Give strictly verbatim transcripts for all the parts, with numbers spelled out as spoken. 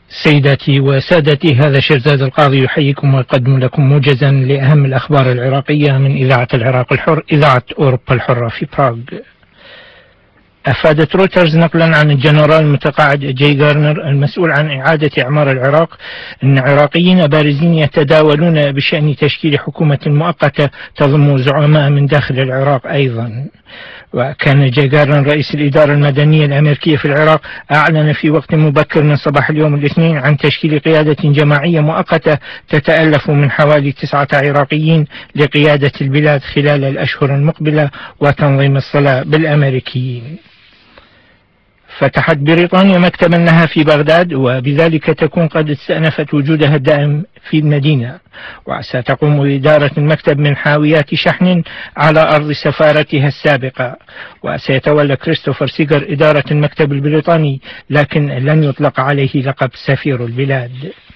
سيداتي وسادتي، هذا شيرزاد القاضي يحييكم ويقدم لكم موجزا لأهم الأخبار العراقية من إذاعة العراق الحر، إذاعة أوروبا الحرة في براغ. أفادت رويترز نقلا عن الجنرال المتقاعد جاي غارنر المسؤول عن إعادة إعمار العراق أن عراقيين بارزين يتداولون بشأن تشكيل حكومة مؤقتة تضم زعماء من داخل العراق أيضا. وكان جاي غارنر رئيس الإدارة المدنية الأمريكية في العراق أعلن في وقت مبكر من صباح اليوم الاثنين عن تشكيل قيادة جماعية مؤقتة تتألف من حوالي تسعة عراقيين لقيادة البلاد خلال الأشهر المقبلة وتنظيم الصلاة بالأمريكيين. فتحت بريطانيا مكتبا لها في بغداد، وبذلك تكون قد استأنفت وجودها الدائم في المدينة، وستقوم إدارة المكتب من حاويات شحن على أرض سفارتها السابقة. وسيتولى كريستوفر سيغر إدارة المكتب البريطاني، لكن لن يطلق عليه لقب سفير البلاد.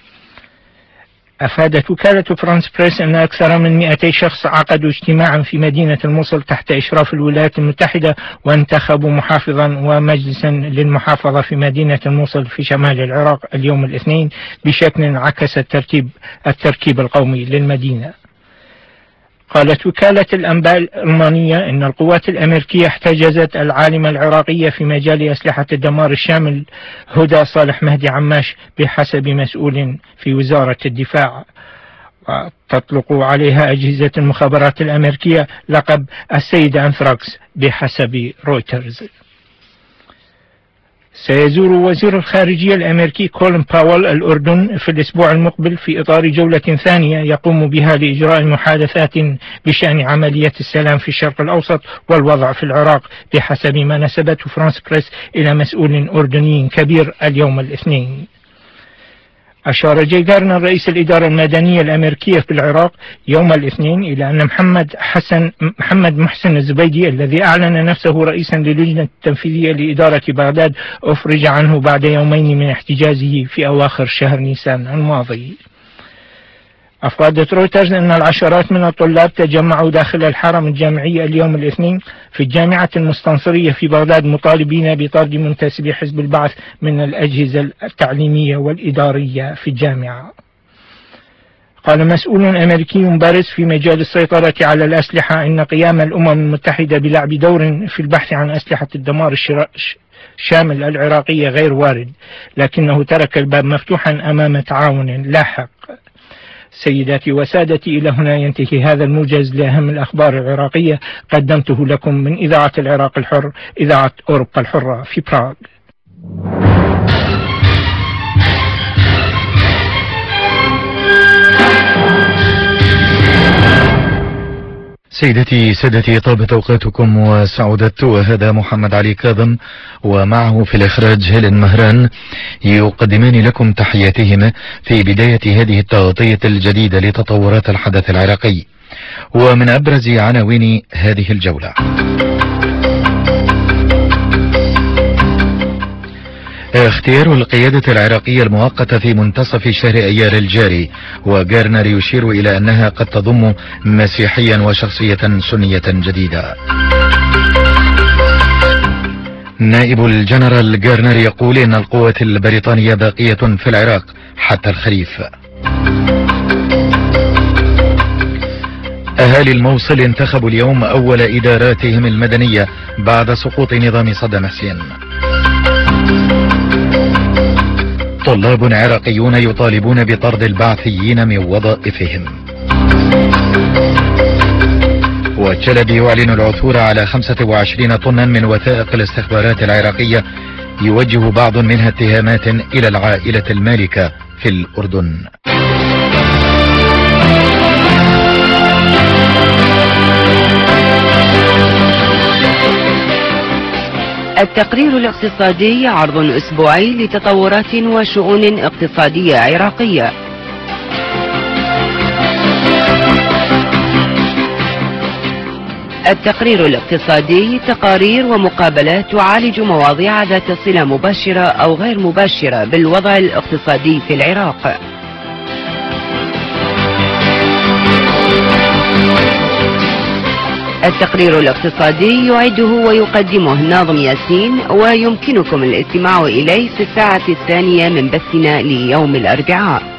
أفادت وكالة فرانس بريس أن أكثر من مئتي شخص عقدوا اجتماعا في مدينة الموصل تحت إشراف الولايات المتحدة، وانتخبوا محافظا ومجلسا للمحافظة في مدينة الموصل في شمال العراق اليوم الاثنين بشكل عكس الترتيب التركيب القومي للمدينة. قالت وكالة الأنباء الألمانية إن القوات الأمريكية احتجزت العالمة العراقية في مجال أسلحة الدمار الشامل هدى صالح مهدي عماش بحسب مسؤول في وزارة الدفاع، وتطلق عليها أجهزة المخابرات الأمريكية لقب السيدة أنثراكس بحسب رويترز. سيزور وزير الخارجية الأمريكي كولين باول الأردن في الأسبوع المقبل في إطار جولة ثانية يقوم بها لإجراء محادثات بشأن عملية السلام في الشرق الأوسط والوضع في العراق بحسب ما نسبته فرانس بريس إلى مسؤول أردني كبير اليوم الاثنين. أشار جاي غارنر رئيس الإدارة المدنية الأمريكية في العراق يوم الاثنين إلى أن محمد حسن محمد محسن الزبيدي الذي أعلن نفسه رئيسا للجنة التنفيذية لإدارة بغداد أفرج عنه بعد يومين من احتجازه في أواخر شهر نيسان الماضي. أفادت رويترز أن العشرات من الطلاب تجمعوا داخل الحرم الجامعي اليوم الاثنين في الجامعة المستنصرية في بغداد مطالبين بطرد منتسبي حزب البعث من الأجهزة التعليمية والإدارية في الجامعة. قال مسؤول أمريكي بارز في مجال السيطرة على الأسلحة إن قيام الأمم المتحدة بلعب دور في البحث عن أسلحة الدمار الشامل العراقية غير وارد، لكنه ترك الباب مفتوحا أمام تعاون لاحق. سيداتي وسادتي، إلى هنا ينتهي هذا الموجز لأهم الأخبار العراقية، قدمته لكم من إذاعة العراق الحر، إذاعة أوروبا الحرة في براغ. سيدتي سادتي، طابت أوقاتكم وسعدت، وهذا محمد علي كاظم ومعه في الإخراج هيلين مهران يقدمان لكم تحياتهما في بداية هذه التغطية الجديدة لتطورات الحدث العراقي. ومن أبرز عناوين هذه الجولة: اختيار القيادة العراقية المؤقتة في منتصف شهر أيار الجاري، وغارنر يشير إلى أنها قد تضم مسيحيا وشخصية سنية جديدة. نائب الجنرال غارنر يقول إن القوات البريطانية باقية في العراق حتى الخريف. أهالي الموصل انتخبوا اليوم أول إداراتهم المدنية بعد سقوط نظام صدام حسين. طلاب عراقيون يطالبون بطرد البعثيين من وظائفهم. وتشلب يعلن العثور على خمسة وعشرين طنا من وثائق الاستخبارات العراقية يوجه بعض منها اتهامات إلى العائلة المالكة في الأردن. التقرير الاقتصادي عرض أسبوعي لتطورات وشؤون اقتصادية عراقية. التقرير الاقتصادي تقارير ومقابلات تعالج مواضيع ذات صلة مباشرة أو غير مباشرة بالوضع الاقتصادي في العراق. التقرير الاقتصادي يعده ويقدمه ناظم ياسين، ويمكنكم الاستماع إليه في الساعة الثانية من بثنا ليوم الأربعاء.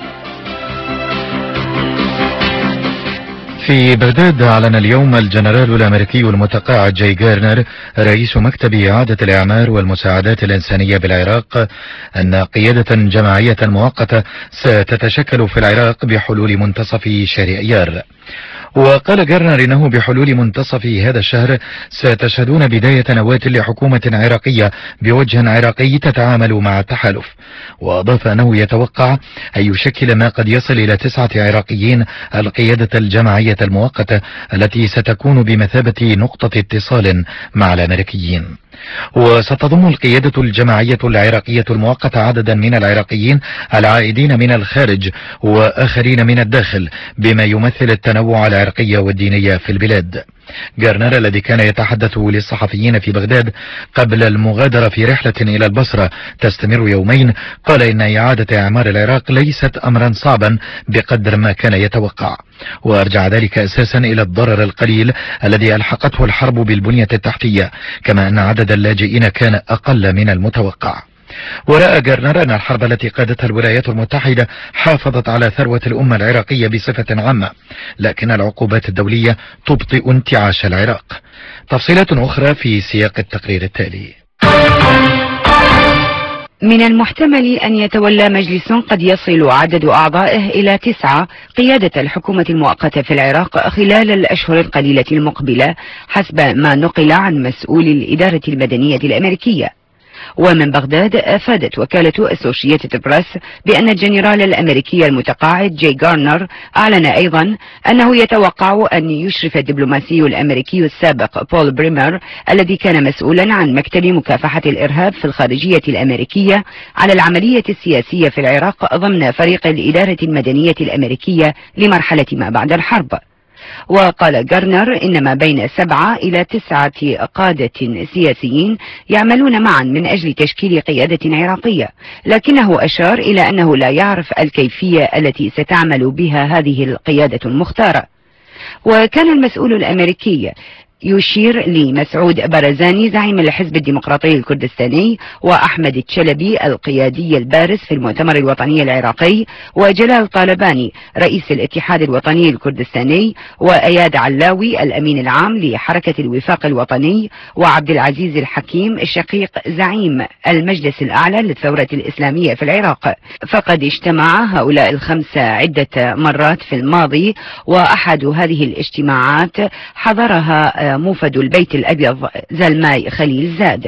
في بغداد أعلن اليوم الجنرال الأمريكي المتقاعد جاي جارنر رئيس مكتب إعادة الإعمار والمساعدات الإنسانية بالعراق أن قيادة جماعية مؤقتة ستتشكل في العراق بحلول منتصف شهر أيار. وقال جارنر إنه بحلول منتصف هذا الشهر ستشهدون بداية نواة لحكومة عراقية بوجه عراقي تتعامل مع التحالف. وأضاف أنه يتوقع أن يشكل ما قد يصل إلى تسعة عراقيين القيادة الجماعية المؤقتة التي ستكون بمثابة نقطة اتصال مع الأمريكيين. وستضم القيادة الجماعية العراقية المؤقتة عددا من العراقيين العائدين من الخارج وآخرين من الداخل، بما يمثل التنوع العرقي والديني في البلاد. جارنر الذي كان يتحدث للصحفيين في بغداد قبل المغادرة في رحلة إلى البصرة تستمر يومين، قال إن إعادة إعمار العراق ليست أمرا صعبا بقدر ما كان يتوقع، وأرجع ذلك أساسا إلى الضرر القليل الذي ألحقته الحرب بالبنية التحتية، كما أن عدد اللاجئين كان أقل من المتوقع. ورأى جارنر أن الحرب التي قادتها الولايات المتحدة حافظت على ثروة الأمة العراقية بصفة عامة، لكن العقوبات الدولية تبطئ انتعاش العراق. تفصيلات أخرى في سياق التقرير التالي. من المحتمل أن يتولى مجلس قد يصل عدد أعضائه إلى تسعة قيادة الحكومة المؤقتة في العراق خلال الأشهر القليلة المقبلة، حسب ما نقل عن مسؤول الإدارة المدنية الأمريكية. ومن بغداد أفادت وكالة أسوشيتد بريس بأن الجنرال الأمريكي المتقاعد جاي جارنر أعلن أيضا أنه يتوقع أن يشرف الدبلوماسي الأمريكي السابق بول بريمر الذي كان مسؤولا عن مكتب مكافحة الإرهاب في الخارجية الأمريكية على العملية السياسية في العراق ضمن فريق الإدارة المدنية الأمريكية لمرحلة ما بعد الحرب. وقال جارنر إن ما بين سبعة إلى تسعة قادة سياسيين يعملون معا من أجل تشكيل قيادة عراقية، لكنه أشار إلى أنه لا يعرف الكيفية التي ستعمل بها هذه القيادة المختارة. وكان المسؤول الأمريكي يشير لمسعود برزاني زعيم الحزب الديمقراطي الكردستاني، وأحمد الشلبي القيادي البارز في المؤتمر الوطني العراقي، وجلال طالباني رئيس الاتحاد الوطني الكردستاني، وأياد علاوي الأمين العام لحركة الوفاق الوطني، وعبد العزيز الحكيم الشقيق زعيم المجلس الأعلى للثورة الإسلامية في العراق. فقد اجتمع هؤلاء الخمسة عدة مرات في الماضي، وأحد هذه الاجتماعات حضرها موفد البيت الأبيض زلماي خليل زاد.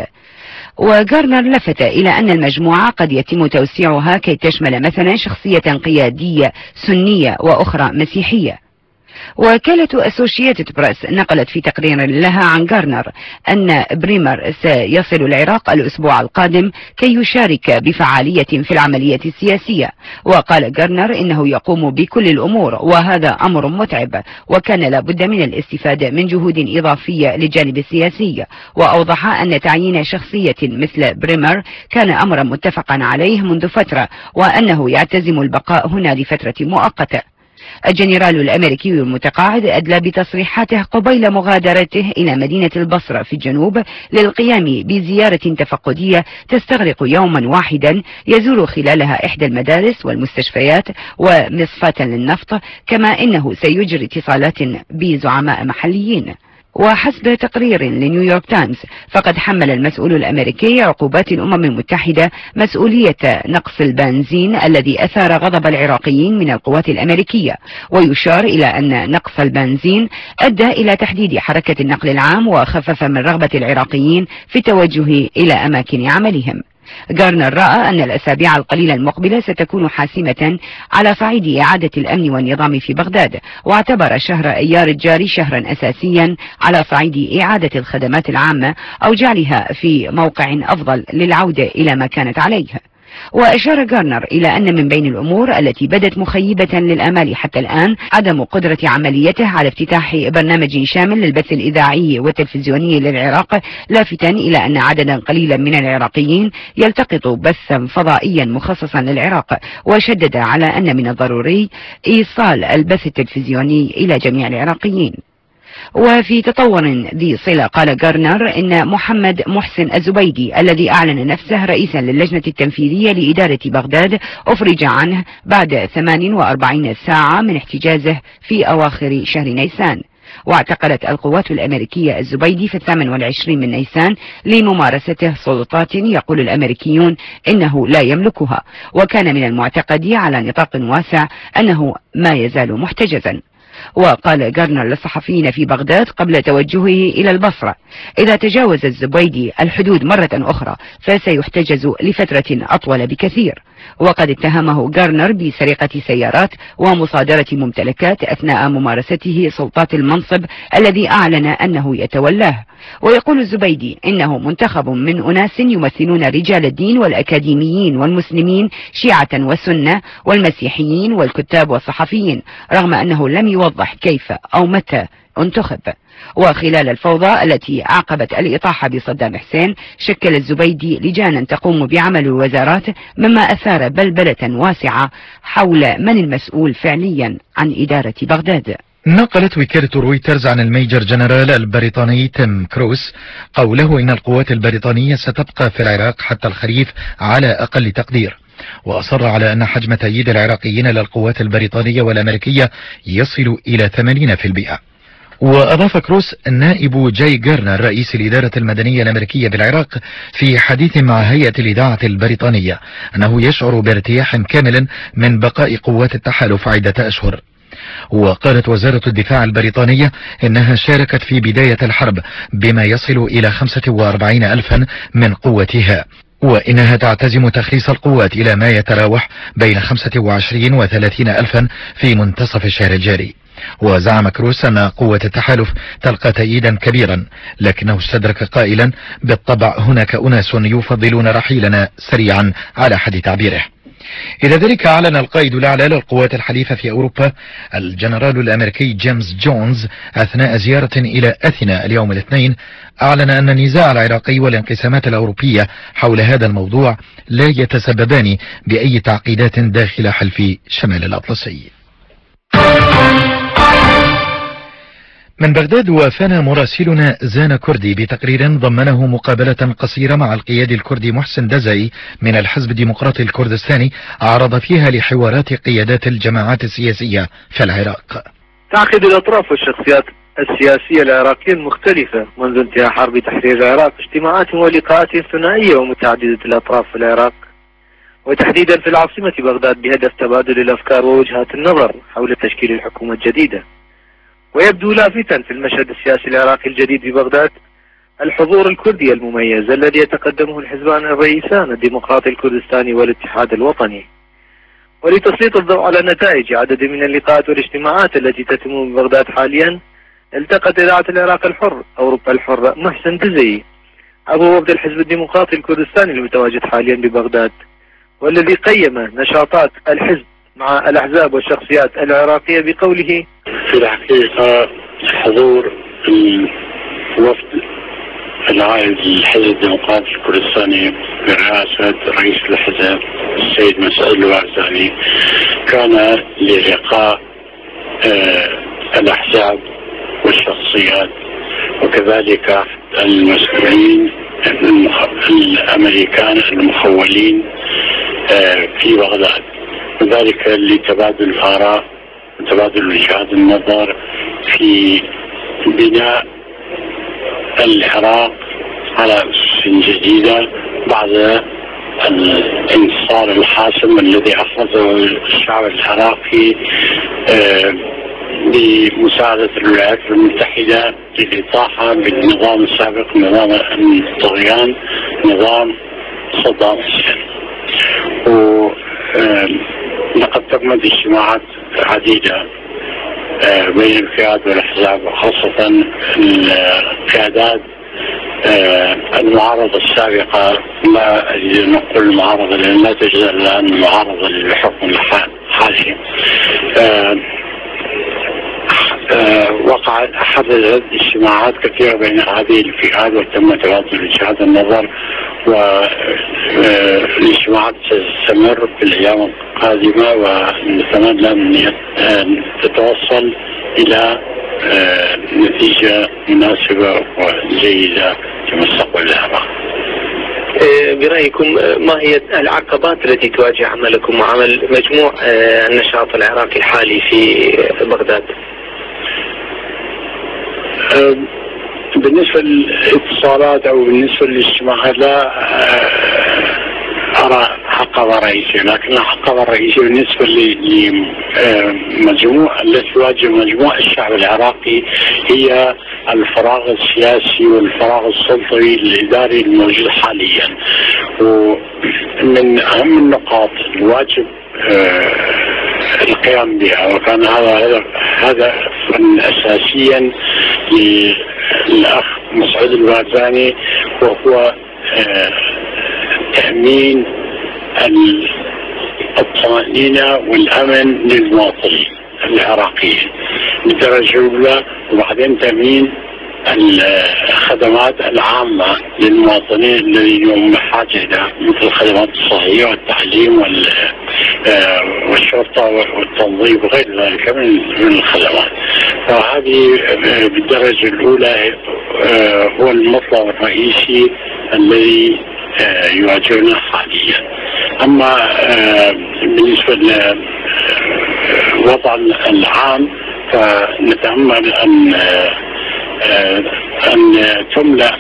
وجارنر لفت إلى أن المجموعة قد يتم توسيعها كي تشمل مثلا شخصية قيادية سنية وأخرى مسيحية. وكالة أسوشيتد بريس نقلت في تقرير لها عن جارنر أن بريمر سيصل العراق الأسبوع القادم كي يشارك بفعالية في العملية السياسية. وقال جارنر إنه يقوم بكل الأمور وهذا أمر متعب، وكان لابد من الاستفادة من جهود إضافية للجانب السياسي. وأوضح أن تعيين شخصية مثل بريمر كان أمرا متفقا عليه منذ فترة، وأنه يعتزم البقاء هنا لفترة مؤقتة. الجنرال الأمريكي المتقاعد أدلى بتصريحاته قبيل مغادرته إلى مدينة البصرة في الجنوب للقيام بزيارة تفقدية تستغرق يوما واحدا يزور خلالها إحدى المدارس والمستشفيات ومصفاة للنفط، كما إنه سيجري اتصالات بزعماء محليين. وحسب تقرير لنيويورك تايمز فقد حمل المسؤول الأمريكي عقوبات الأمم المتحدة مسؤولية نقص البنزين الذي أثار غضب العراقيين من القوات الأمريكية، ويشار إلى أن نقص البنزين أدى إلى تحديد حركة النقل العام وخفف من رغبة العراقيين في التوجه إلى أماكن عملهم. جارنر رأى أن الأسابيع القليلة المقبلة ستكون حاسمة على صعيد إعادة الأمن والنظام في بغداد، واعتبر شهر أيار الجاري شهرا أساسيا على صعيد إعادة الخدمات العامة أو جعلها في موقع أفضل للعودة إلى ما كانت عليه. وأشار جارنر إلى أن من بين الأمور التي بدت مخيبة للآمال حتى الآن عدم قدرة عمليته على افتتاح برنامج شامل للبث الإذاعي والتلفزيوني للعراق، لافتا إلى أن عددا قليلا من العراقيين يلتقط بثا فضائيا مخصصا للعراق، وشدد على أن من الضروري إيصال البث التلفزيوني إلى جميع العراقيين. وفي تطور ذي صلة قال غارنر إن محمد محسن الزبيدي الذي أعلن نفسه رئيسا للجنة التنفيذية لإدارة بغداد أفرج عنه بعد ثمان وأربعين ساعة من احتجازه في أواخر شهر نيسان. واعتقلت القوات الأمريكية الزبيدي في الثامن والعشرين من نيسان لممارسته سلطات يقول الأمريكيون إنه لا يملكها، وكان من المعتقد على نطاق واسع أنه ما يزال محتجزا. وقال غارنر للصحفيين في بغداد قبل توجهه إلى البصرة: إذا تجاوز الزبيدي الحدود مرة أخرى فسيحتجز لفترة أطول بكثير. وقد اتهمه غارنر بسرقة سيارات ومصادرة ممتلكات أثناء ممارسته سلطات المنصب الذي أعلن أنه يتولاه. ويقول الزبيدي إنه منتخب من أناس يمثلون رجال الدين والأكاديميين والمسلمين شيعة وسنة والمسيحيين والكتاب والصحفيين، رغم أنه لم يوضح كيف أو متى انتخب. وخلال الفوضى التي عاقبت الإطاحة بصدام حسين شكل الزبيدي لجانا تقوم بعمل الوزارات، مما أثار بلبلة واسعة حول من المسؤول فعليا عن إدارة بغداد. نقلت وكالة رويترز عن الميجر جنرال البريطاني تيم كروس قوله إن القوات البريطانية ستبقى في العراق حتى الخريف على أقل تقدير، وأصر على أن حجم تأييد العراقيين للقوات البريطانية والأمريكية يصل إلى ثمانين بالمئة. وأضاف كروس نائب جاي غارنر رئيس الإدارة المدنية الأمريكية بالعراق في حديث مع هيئة الإذاعة البريطانية أنه يشعر بارتياح كامل من بقاء قوات التحالف عدة أشهر. وقالت وزارة الدفاع البريطانية إنها شاركت في بداية الحرب بما يصل إلى خمسة وأربعين ألفا من قوتها، وإنها تعتزم تخليص القوات إلى ما يتراوح بين خمسة وعشرين وثلاثين ألفا في منتصف الشهر الجاري. وزعم كروس أن قوة التحالف تلقى تأييدا كبيرا، لكنه استدرك قائلا: بالطبع هناك أناس يفضلون رحيلنا سريعا على حد تعبيره. إلى ذلك أعلن القائد الأعلى للقوات الحليفة في أوروبا الجنرال الأمريكي جيمس جونز أثناء زيارة إلى أثينا اليوم الاثنين، أعلن أن النزاع العراقي والانقسامات الأوروبية حول هذا الموضوع لا يتسببان بأي تعقيدات داخل حلف شمال الأطلسي. من بغداد وافانا مراسلنا زانا كردي بتقرير ضمنه مقابلة قصيرة مع القيادي الكردي محسن دزعي من الحزب الديمقراطي الكردستاني عرض فيها لحوارات قيادات الجماعات السياسية في العراق. تعقد الأطراف والشخصيات السياسية العراقية المختلفة منذ انتهاء حرب تحرير العراق اجتماعات ولقاءات ثنائية ومتعددة الأطراف في العراق، وتحديدا في العاصمة بغداد، بهدف تبادل الأفكار ووجهات النظر حول تشكيل الحكومة الجديدة. ويبدو لافتا في المشهد السياسي العراقي الجديد ببغداد الحضور الكردي المميز الذي يتقدمه الحزبان الرئيسان الديمقراطي الكردستاني والاتحاد الوطني. ولتسليط الضوء على نتائج عدد من اللقاءات والاجتماعات التي تتم ببغداد حاليا، التقت إذاعة العراق الحر أوروبا الحرة محسن دزعي عضو وفد الحزب الديمقراطي الكردستاني المتواجد حاليا ببغداد، والذي قيم نشاطات الحزب مع الأحزاب والشخصيات العراقية بقوله: في الحقيقة حضور الوفد العائد للحزب الديمقراطي الكردستاني برئاسة رئيس الحزب السيد مسعود الوعزاني كان للقاء آه الأحزاب والشخصيات وكذلك المسؤولين الأمريكان المخولين آه في بغداد، وذلك لتبادل الآراء وتبادل وجهات النظر في بناء العراق على أسس جديدة بعد الانتصار الحاسم الذي أخذه الشعب العراقي بمساعدة الولايات المتحدة للإطاحة بالنظام السابق، نظام الطغيان، نظام صدام حسين. ولقد تمت اجتماعات عديدة بين الفئات والأحزاب، وخاصة القيادات المعارضة السابقة، ما أريد أن أقول المعارضة لأن لا تجد الآن معارضة للحكم الحالي. وقعت حدثت اجتماعات كثيرة بين هذه الفئات وتم تبادل وجهات النظر، والاجتماعات ستستمر في الأيام القادمة، ونتمنى أن تتوصل إلى نتيجة مناسبة وجيدة لمستقبل العراق. برأيكم ما هي العقبات التي تواجه عملكم وعمل مجموع النشاط العراقي الحالي في بغداد؟ بالنسبة للاتصالات أو بالنسبة للاجتماعات لا أرى عقبة رئيسية، لكن العقبة الرئيسية بالنسبة لمجموع التي تواجه مجموع الشعب العراقي هي الفراغ السياسي والفراغ السلطوي الإداري الموجود حاليا. ومن أهم النقاط الواجب القيام بها، وكان هذا هذا أساسيا للأخ مسعود البارزاني، وهو تأمين الطمأنينة والأمن للمواطنين العراقيين بالدرجة الأولى، وبعدين تأمين الخدمات العامة للمواطنين الذين هم بحاجة إلى مثل الخدمات الصحية والتعليم والشرطة والتنظيف وغير ذلك من الخدمات. فهذه بالدرجة الأولى هو المطلب الرئيسي الذي يواجهنا حاليا. أما بالنسبة للوضع العام فنتأمل أن أن تملأ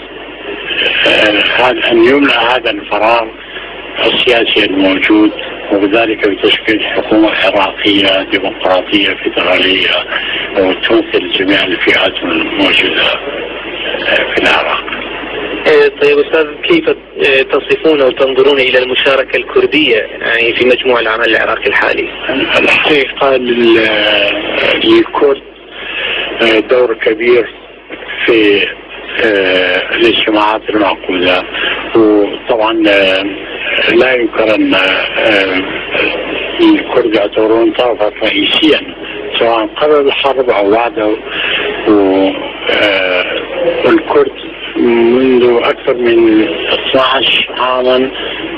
أن يملأ هذا الفراغ السياسي الموجود، وبذلك بتشكيل حكومة عراقية ديمقراطية فيدرالية وتمثل جميع الفئات الموجودة في العراق. طيب أستاذ، كيف تصفون أو تنظرون إلى المشاركة الكردية يعني في مجموع العمل العراقي الحالي؟ الحقيقة للكرد دور كبير في الاجتماعات المعقودة، وطبعا لا ينكر أن الكرد يعتبرون طرفا رئيسيا سواء قبل الحرب أو بعده. والكرد منذ أكثر من اثني عشر عاما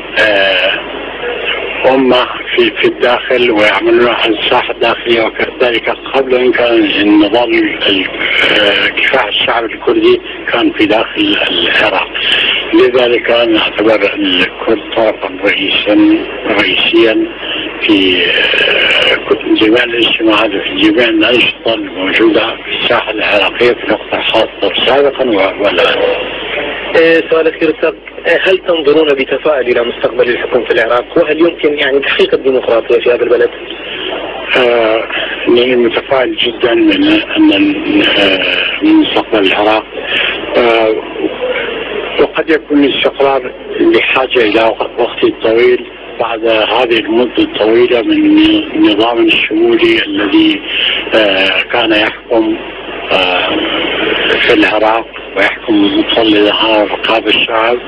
هم في في الداخل ويعملون على الساحة الداخلية، وكذلك قبل أن كان النضال كفاح الشعب الكردي كان في داخل العراق. لذلك نعتبر الكرد طرفا رئيسا رئيسيا في جميع الاجتماعات وفي جميع الأنشطة الموجودة في الساحة العراقية في الوقت الحاضر سابقا والآن. سؤال أخير أستاذ، هل تنظرون بتفاؤل إلى مستقبل الحكم في العراق، وهل يمكن يعني تحقيق الديمقراطية في هذا البلد؟ آه متفائل جدا من أن من مستقبل العراق، آه وقد يكون الاستقرار لحاجة إلى وقت طويل بعد هذه المدة الطويلة من النظام الشمولي الذي آه كان يحكم آه في العراق ويحكم مصلحة رقاب الشعب.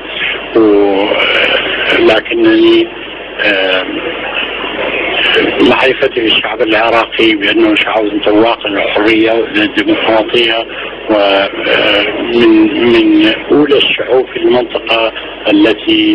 ولكنني معرفتي بالشعب العراقي بأنه شعب متواق للحرية والديمقراطية، ومن من أولى الشعوب في المنطقة التي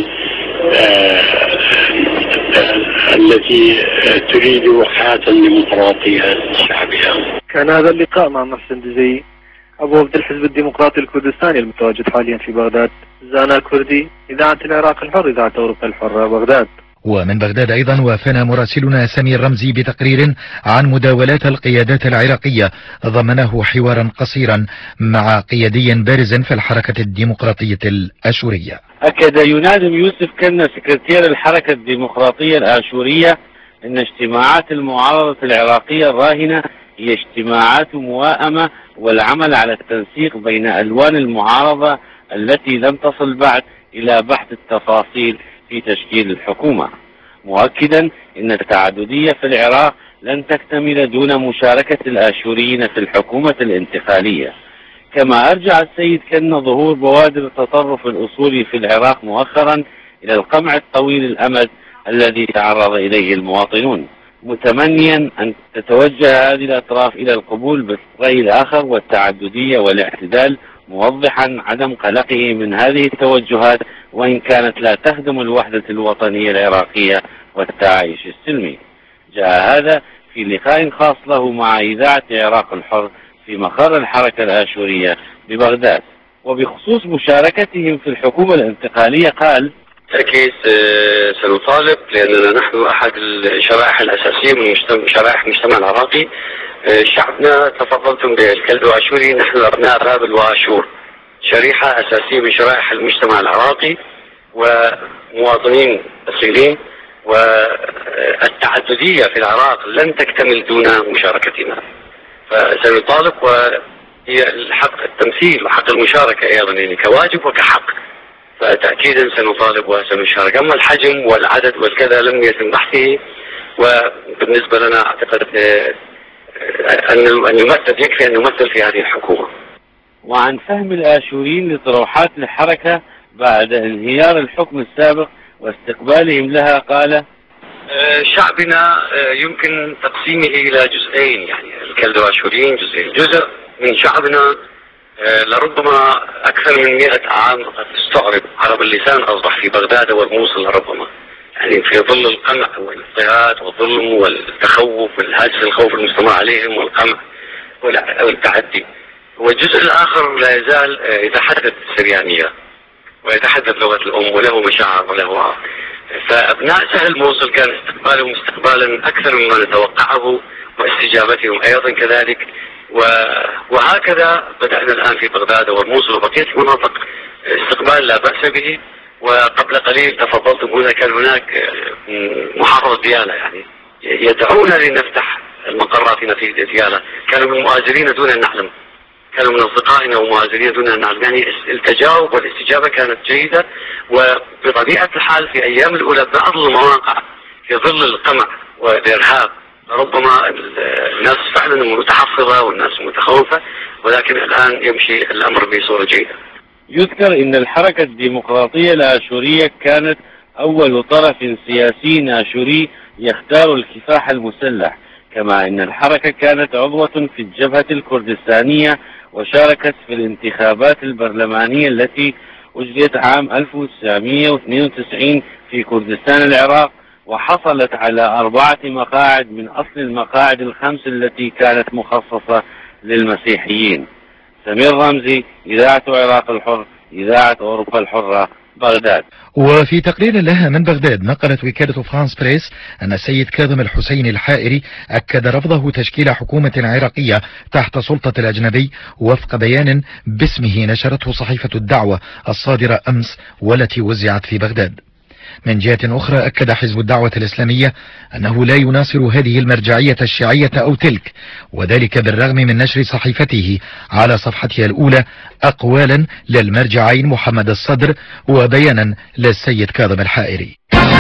التي تريد حياة ديمقراطية شعبية. كان هذا اللقاء مع محسن دزي أبو وفد الحزب الديمقراطي الكردستاني المتواجد حاليا في بغداد. زانا كردي، إذاعة العراق الحر، إذاعة أوروبا الحرة، بغداد. ومن بغداد أيضا وافانا مراسلنا سمير رمزي بتقرير عن مداولات القيادات العراقية ضمنه حوارا قصيرا مع قيادي بارز في الحركة الديمقراطية الآشورية. أكد ينادم يوسف كنا سكرتير الحركة الديمقراطية الآشورية أن اجتماعات المعارضة العراقية الراهنة هي اجتماعات موائمة، والعمل على التنسيق بين ألوان المعارضة التي لم تصل بعد إلى بحث التفاصيل في تشكيل الحكومة، مؤكدا أن التعددية في العراق لن تكتمل دون مشاركة الآشوريين في الحكومة الانتقالية. كما أرجع السيد كنا ظهور بوادر التطرف الأصولي في العراق مؤخرا إلى القمع الطويل الأمد الذي تعرض إليه المواطنون، متمنيا أن تتوجه هذه الأطراف إلى القبول بالرأي الآخر والتعددية والاعتدال، موضحا عدم قلقه من هذه التوجهات وإن كانت لا تخدم الوحدة الوطنية العراقية والتعايش السلمي. جاء هذا في لقاء خاص له مع إذاعة العراق الحر في مقر الحركة الآشورية ببغداد. وبخصوص مشاركتهم في الحكومة الانتقالية قال: أكيد سنطالب، لأننا نحن أحد الشرائح الأساسية من شرائح المجتمع العراقي. شعبنا تفضلتم بالكلب واشوري، نحن أبناء بابل واشور، شريحة أساسية من شرائح المجتمع العراقي ومواطنين أصيلين، والتعددية في العراق لن تكتمل دون مشاركتنا. فسنطالب، وهي الحق التمثيل وحق المشاركة أيضا، يعني كواجب وكحق، فتأكيدا سنطالب وسنشارك. أما الحجم والعدد والكذا لم يتم بحثه، وبالنسبة لنا أعتقد أن يمثل، يكفي أن يمثل في هذه الحكومة. وعن فهم الآشوريين لطروحات الحركة بعد انهيار الحكم السابق واستقبالهم لها قال: شعبنا يمكن تقسيمه إلى جزئين، يعني الكلدواشوريين جزئين. جزء من شعبنا لربما أكثر من مئة عام قد استعرب عرب اللسان، أصبح في بغداد والموصل لربما، يعني في ظل القمع والاضطهاد والظلم والتخوف والهاجس الخوف المجتمع عليهم والقمع والتعدي. والجزء الآخر لا يزال يتحدث السريانية ويتحدث لغة الأم وله مشاعر وله. فأبناء سهل الموصل كان استقبالهم استقبالا أكثر مما نتوقعه، واستجابتهم أيضا كذلك. وهكذا بدأنا الآن في بغداد والموصل وبقية المناطق استقبال لا بأس به. وقبل قليل تفضلتم هنا كان هناك محافظة ديالى يعني يدعونا لنفتح المقراتنا في ديالى، كانوا من المهاجرين دون أن نعلم، كانوا من أصدقائنا ومهاجرين دون أن نعلم. يعني التجاوب والاستجابة كانت جيدة. وبطبيعة الحال في أيام الأولى بعض المواقع في ظل القمع والإرهاب ربما الناس فعلا متحفظة والناس متخوفة، ولكن الآن يمشي الأمر بصورة جيدة. يذكر أن الحركة الديمقراطية الآشورية كانت أول طرف سياسي آشوري يختار الكفاح المسلح، كما أن الحركة كانت عضوة في الجبهة الكردستانية وشاركت في الانتخابات البرلمانية التي أجريت عام ألف وتسعمئة واثنين وتسعين في كردستان العراق، وحصلت على أربعة مقاعد من أصل المقاعد الخمس التي كانت مخصصة للمسيحيين. سمير رمزي، إذاعة عراق الحر، إذاعة أوروبا الحرة، بغداد. وفي تقرير لها من بغداد نقلت وكالة فرانس بريس أن السيد كاظم الحسيني الحائري أكد رفضه تشكيل حكومة عراقية تحت سلطة الأجنبي وفق بيان باسمه نشرته صحيفة الدعوة الصادرة أمس والتي وزعت في بغداد. من جهة أخرى أكد حزب الدعوة الإسلامية أنه لا يناصر هذه المرجعية الشيعية أو تلك، وذلك بالرغم من نشر صحيفته على صفحتها الأولى أقوالا للمرجعين محمد الصدر وبيانا للسيد كاظم الحائري.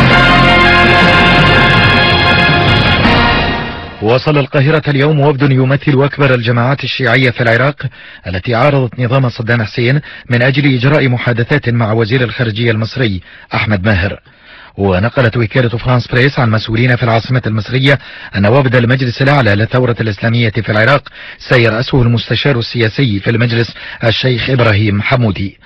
وصل القاهرة اليوم وفد يمثل أكبر الجماعات الشيعية في العراق التي عارضت نظام صدام حسين من أجل إجراء محادثات مع وزير الخارجية المصري أحمد ماهر. ونقلت وكالة فرانس بريس عن مسؤولين في العاصمة المصرية أن وفد المجلس الأعلى للثورة الإسلامية في العراق سيرأسه المستشار السياسي في المجلس الشيخ إبراهيم حمودي.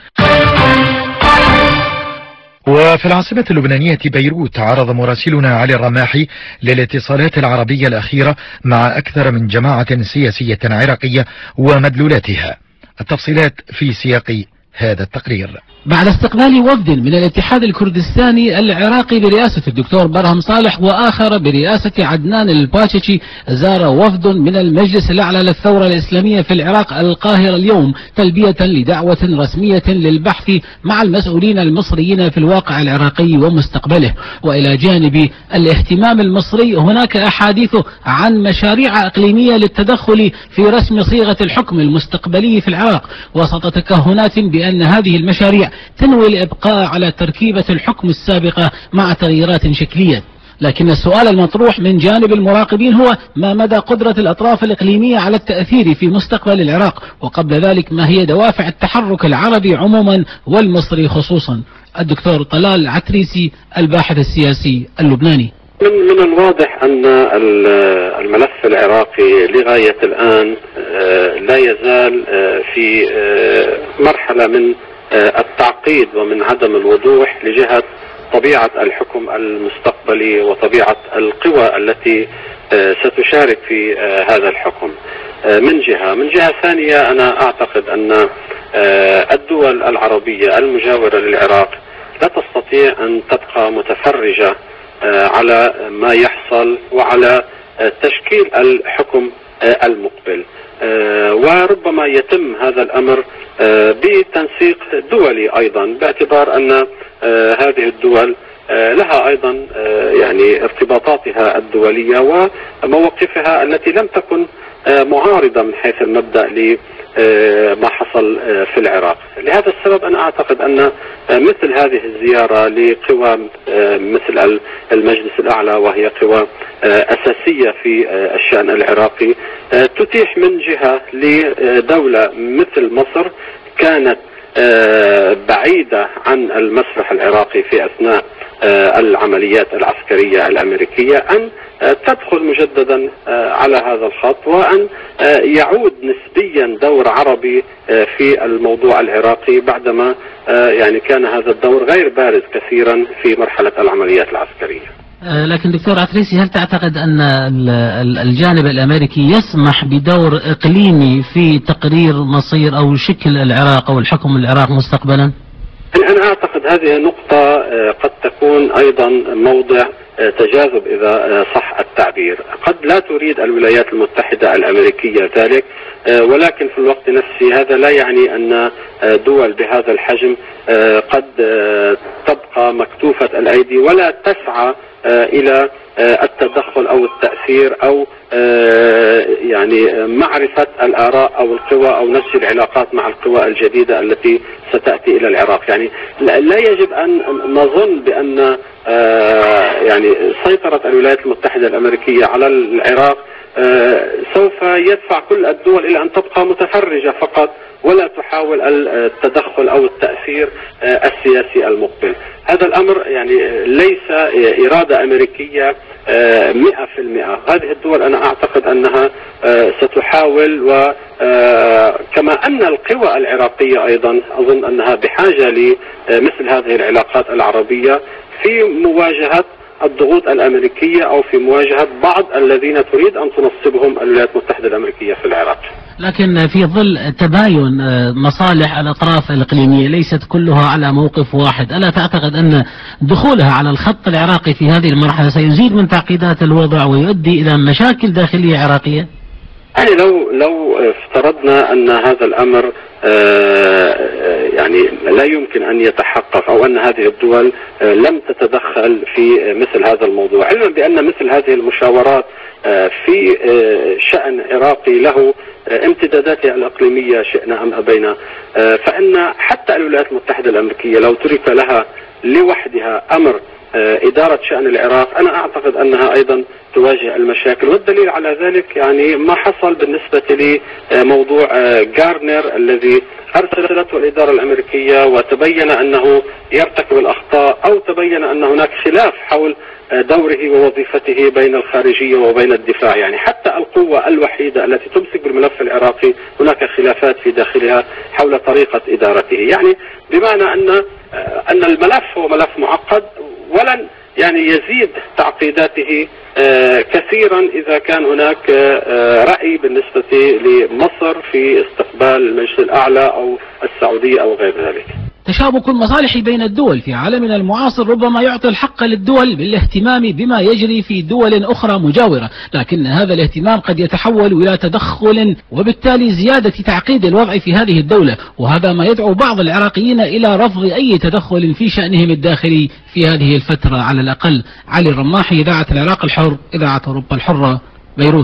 وفي العاصمة اللبنانية بيروت عرض مراسلنا علي الرماحي للاتصالات العربية الأخيرة مع أكثر من جماعة سياسية عراقية ومدلولاتها. التفصيلات في سياق هذا التقرير. بعد استقبال وفد من الاتحاد الكردستاني العراقي برئاسة الدكتور برهم صالح وآخر برئاسة عدنان الباششي، زار وفد من المجلس الأعلى للثورة الإسلامية في العراق القاهرة اليوم تلبية لدعوة رسمية للبحث مع المسؤولين المصريين في الواقع العراقي ومستقبله. وإلى جانب الاهتمام المصري هناك أحاديث عن مشاريع إقليمية للتدخل في رسم صيغة الحكم المستقبلي في العراق، وسط تكهنات بأن هذه المشاريع تنوي الإبقاء على تركيبة الحكم السابقة مع تغييرات شكلية. لكن السؤال المطروح من جانب المراقبين هو ما مدى قدرة الأطراف الإقليمية على التأثير في مستقبل العراق، وقبل ذلك ما هي دوافع التحرك العربي عموما والمصري خصوصا. الدكتور طلال عتريسي، الباحث السياسي اللبناني. من من الواضح أن الملف العراقي لغاية الآن لا يزال في مرحلة من التعقيد ومن عدم الوضوح لجهة طبيعة الحكم المستقبلي وطبيعة القوى التي ستشارك في هذا الحكم. من جهة. من جهة ثانية أنا أعتقد أن الدول العربية المجاورة للعراق لا تستطيع أن تبقى متفرجة على ما يحصل وعلى تشكيل الحكم المقبل، وربما يتم هذا الأمر بتنسيق دولي أيضا، باعتبار أن هذه الدول لها أيضا يعني ارتباطاتها الدولية ومواقفها التي لم تكن معارضة من حيث المبدأ لما حصل في العراق. لهذا السبب أنا أعتقد أن مثل هذه الزيارة لقوى مثل المجلس الأعلى، وهي قوى أساسية في الشأن العراقي، تتيح من جهة لدولة مثل مصر كانت بعيدة عن المسرح العراقي في أثناء العمليات العسكرية الأمريكية أن تدخل مجددا على هذا الخط، وأن يعود نسبيا دور عربي في الموضوع العراقي بعدما يعني كان هذا الدور غير بارز كثيرا في مرحلة العمليات العسكرية. لكن دكتور عتريسي، هل تعتقد أن الجانب الأمريكي يسمح بدور إقليمي في تقرير مصير أو شكل العراق أو الحكم العراق مستقبلا؟ أنا أعتقد هذه نقطة قد تكون أيضا موضع تجاذب إذا صح التعبير. قد لا تريد الولايات المتحدة الأمريكية ذلك، ولكن في الوقت نفسه هذا لا يعني أن دول بهذا الحجم قد تبقى مكتوفة الأيدي ولا تسعى إلى التدخل أو التأثير أو يعني معرفة الآراء أو القوى أو نسج العلاقات مع القوى الجديدة التي ستأتي إلى العراق. يعني لا يجب أن نظن بأن يعني سيطرة الولايات المتحدة الأمريكية على العراق سوف يدفع كل الدول إلى أن تبقى متفرجة فقط ولا تحاول التدخل أو التأثير السياسي المقبل. هذا الأمر يعني ليس إرادة أمريكية مئة في المئة. هذه الدول أنا أعتقد أنها ستحاول، وكما أن القوى العراقية أيضا أظن أنها بحاجة لمثل هذه العلاقات العربية في مواجهة الضغوط الأمريكية أو في مواجهة بعض الذين تريد أن تنصبهم الولايات المتحدة الأمريكية في العراق. لكن في ظل تباين مصالح الأطراف الإقليمية ليست كلها على موقف واحد، ألا تعتقد أن دخولها على الخط العراقي في هذه المرحلة سيزيد من تعقيدات الوضع ويؤدي إلى مشاكل داخلية عراقية؟ يعني لو لو افترضنا أن هذا الأمر يعني لا يمكن أن يتحقق، أو أن هذه الدول لم تتدخل في مثل هذا الموضوع، علما بأن مثل هذه المشاورات في شأن عراقي له امتداداتها الإقليمية شئنا أم أبينا، فإن حتى الولايات المتحدة الأمريكية لو ترك لها لوحدها أمر إدارة شأن العراق أنا أعتقد أنها أيضا تواجه المشاكل. والدليل على ذلك يعني ما حصل بالنسبة لموضوع غارنر الذي أرسلته الإدارة الأمريكية وتبين أنه يرتكب الأخطاء، أو تبين أن هناك خلاف حول دوره ووظيفته بين الخارجية وبين الدفاع. يعني حتى القوة الوحيدة التي تمسك بالملف العراقي هناك خلافات في داخلها حول طريقة إدارته. يعني بمعنى أن أن الملف هو ملف معقد، ولن يعني يزيد تعقيداته كثيرا إذا كان هناك رأي بالنسبة لمصر في استقبال المجلس الأعلى أو السعودية أو غير ذلك. تشابك المصالح بين الدول في عالمنا المعاصر ربما يعطي الحق للدول بالاهتمام بما يجري في دول أخرى مجاورة، لكن هذا الاهتمام قد يتحول إلى تدخل وبالتالي زيادة تعقيد الوضع في هذه الدولة، وهذا ما يدعو بعض العراقيين إلى رفض أي تدخل في شأنهم الداخلي في هذه الفترة على الأقل. علي الرماحي، إذاعة العراق الحر، إذاعة أوروبا الحرة، بيروت.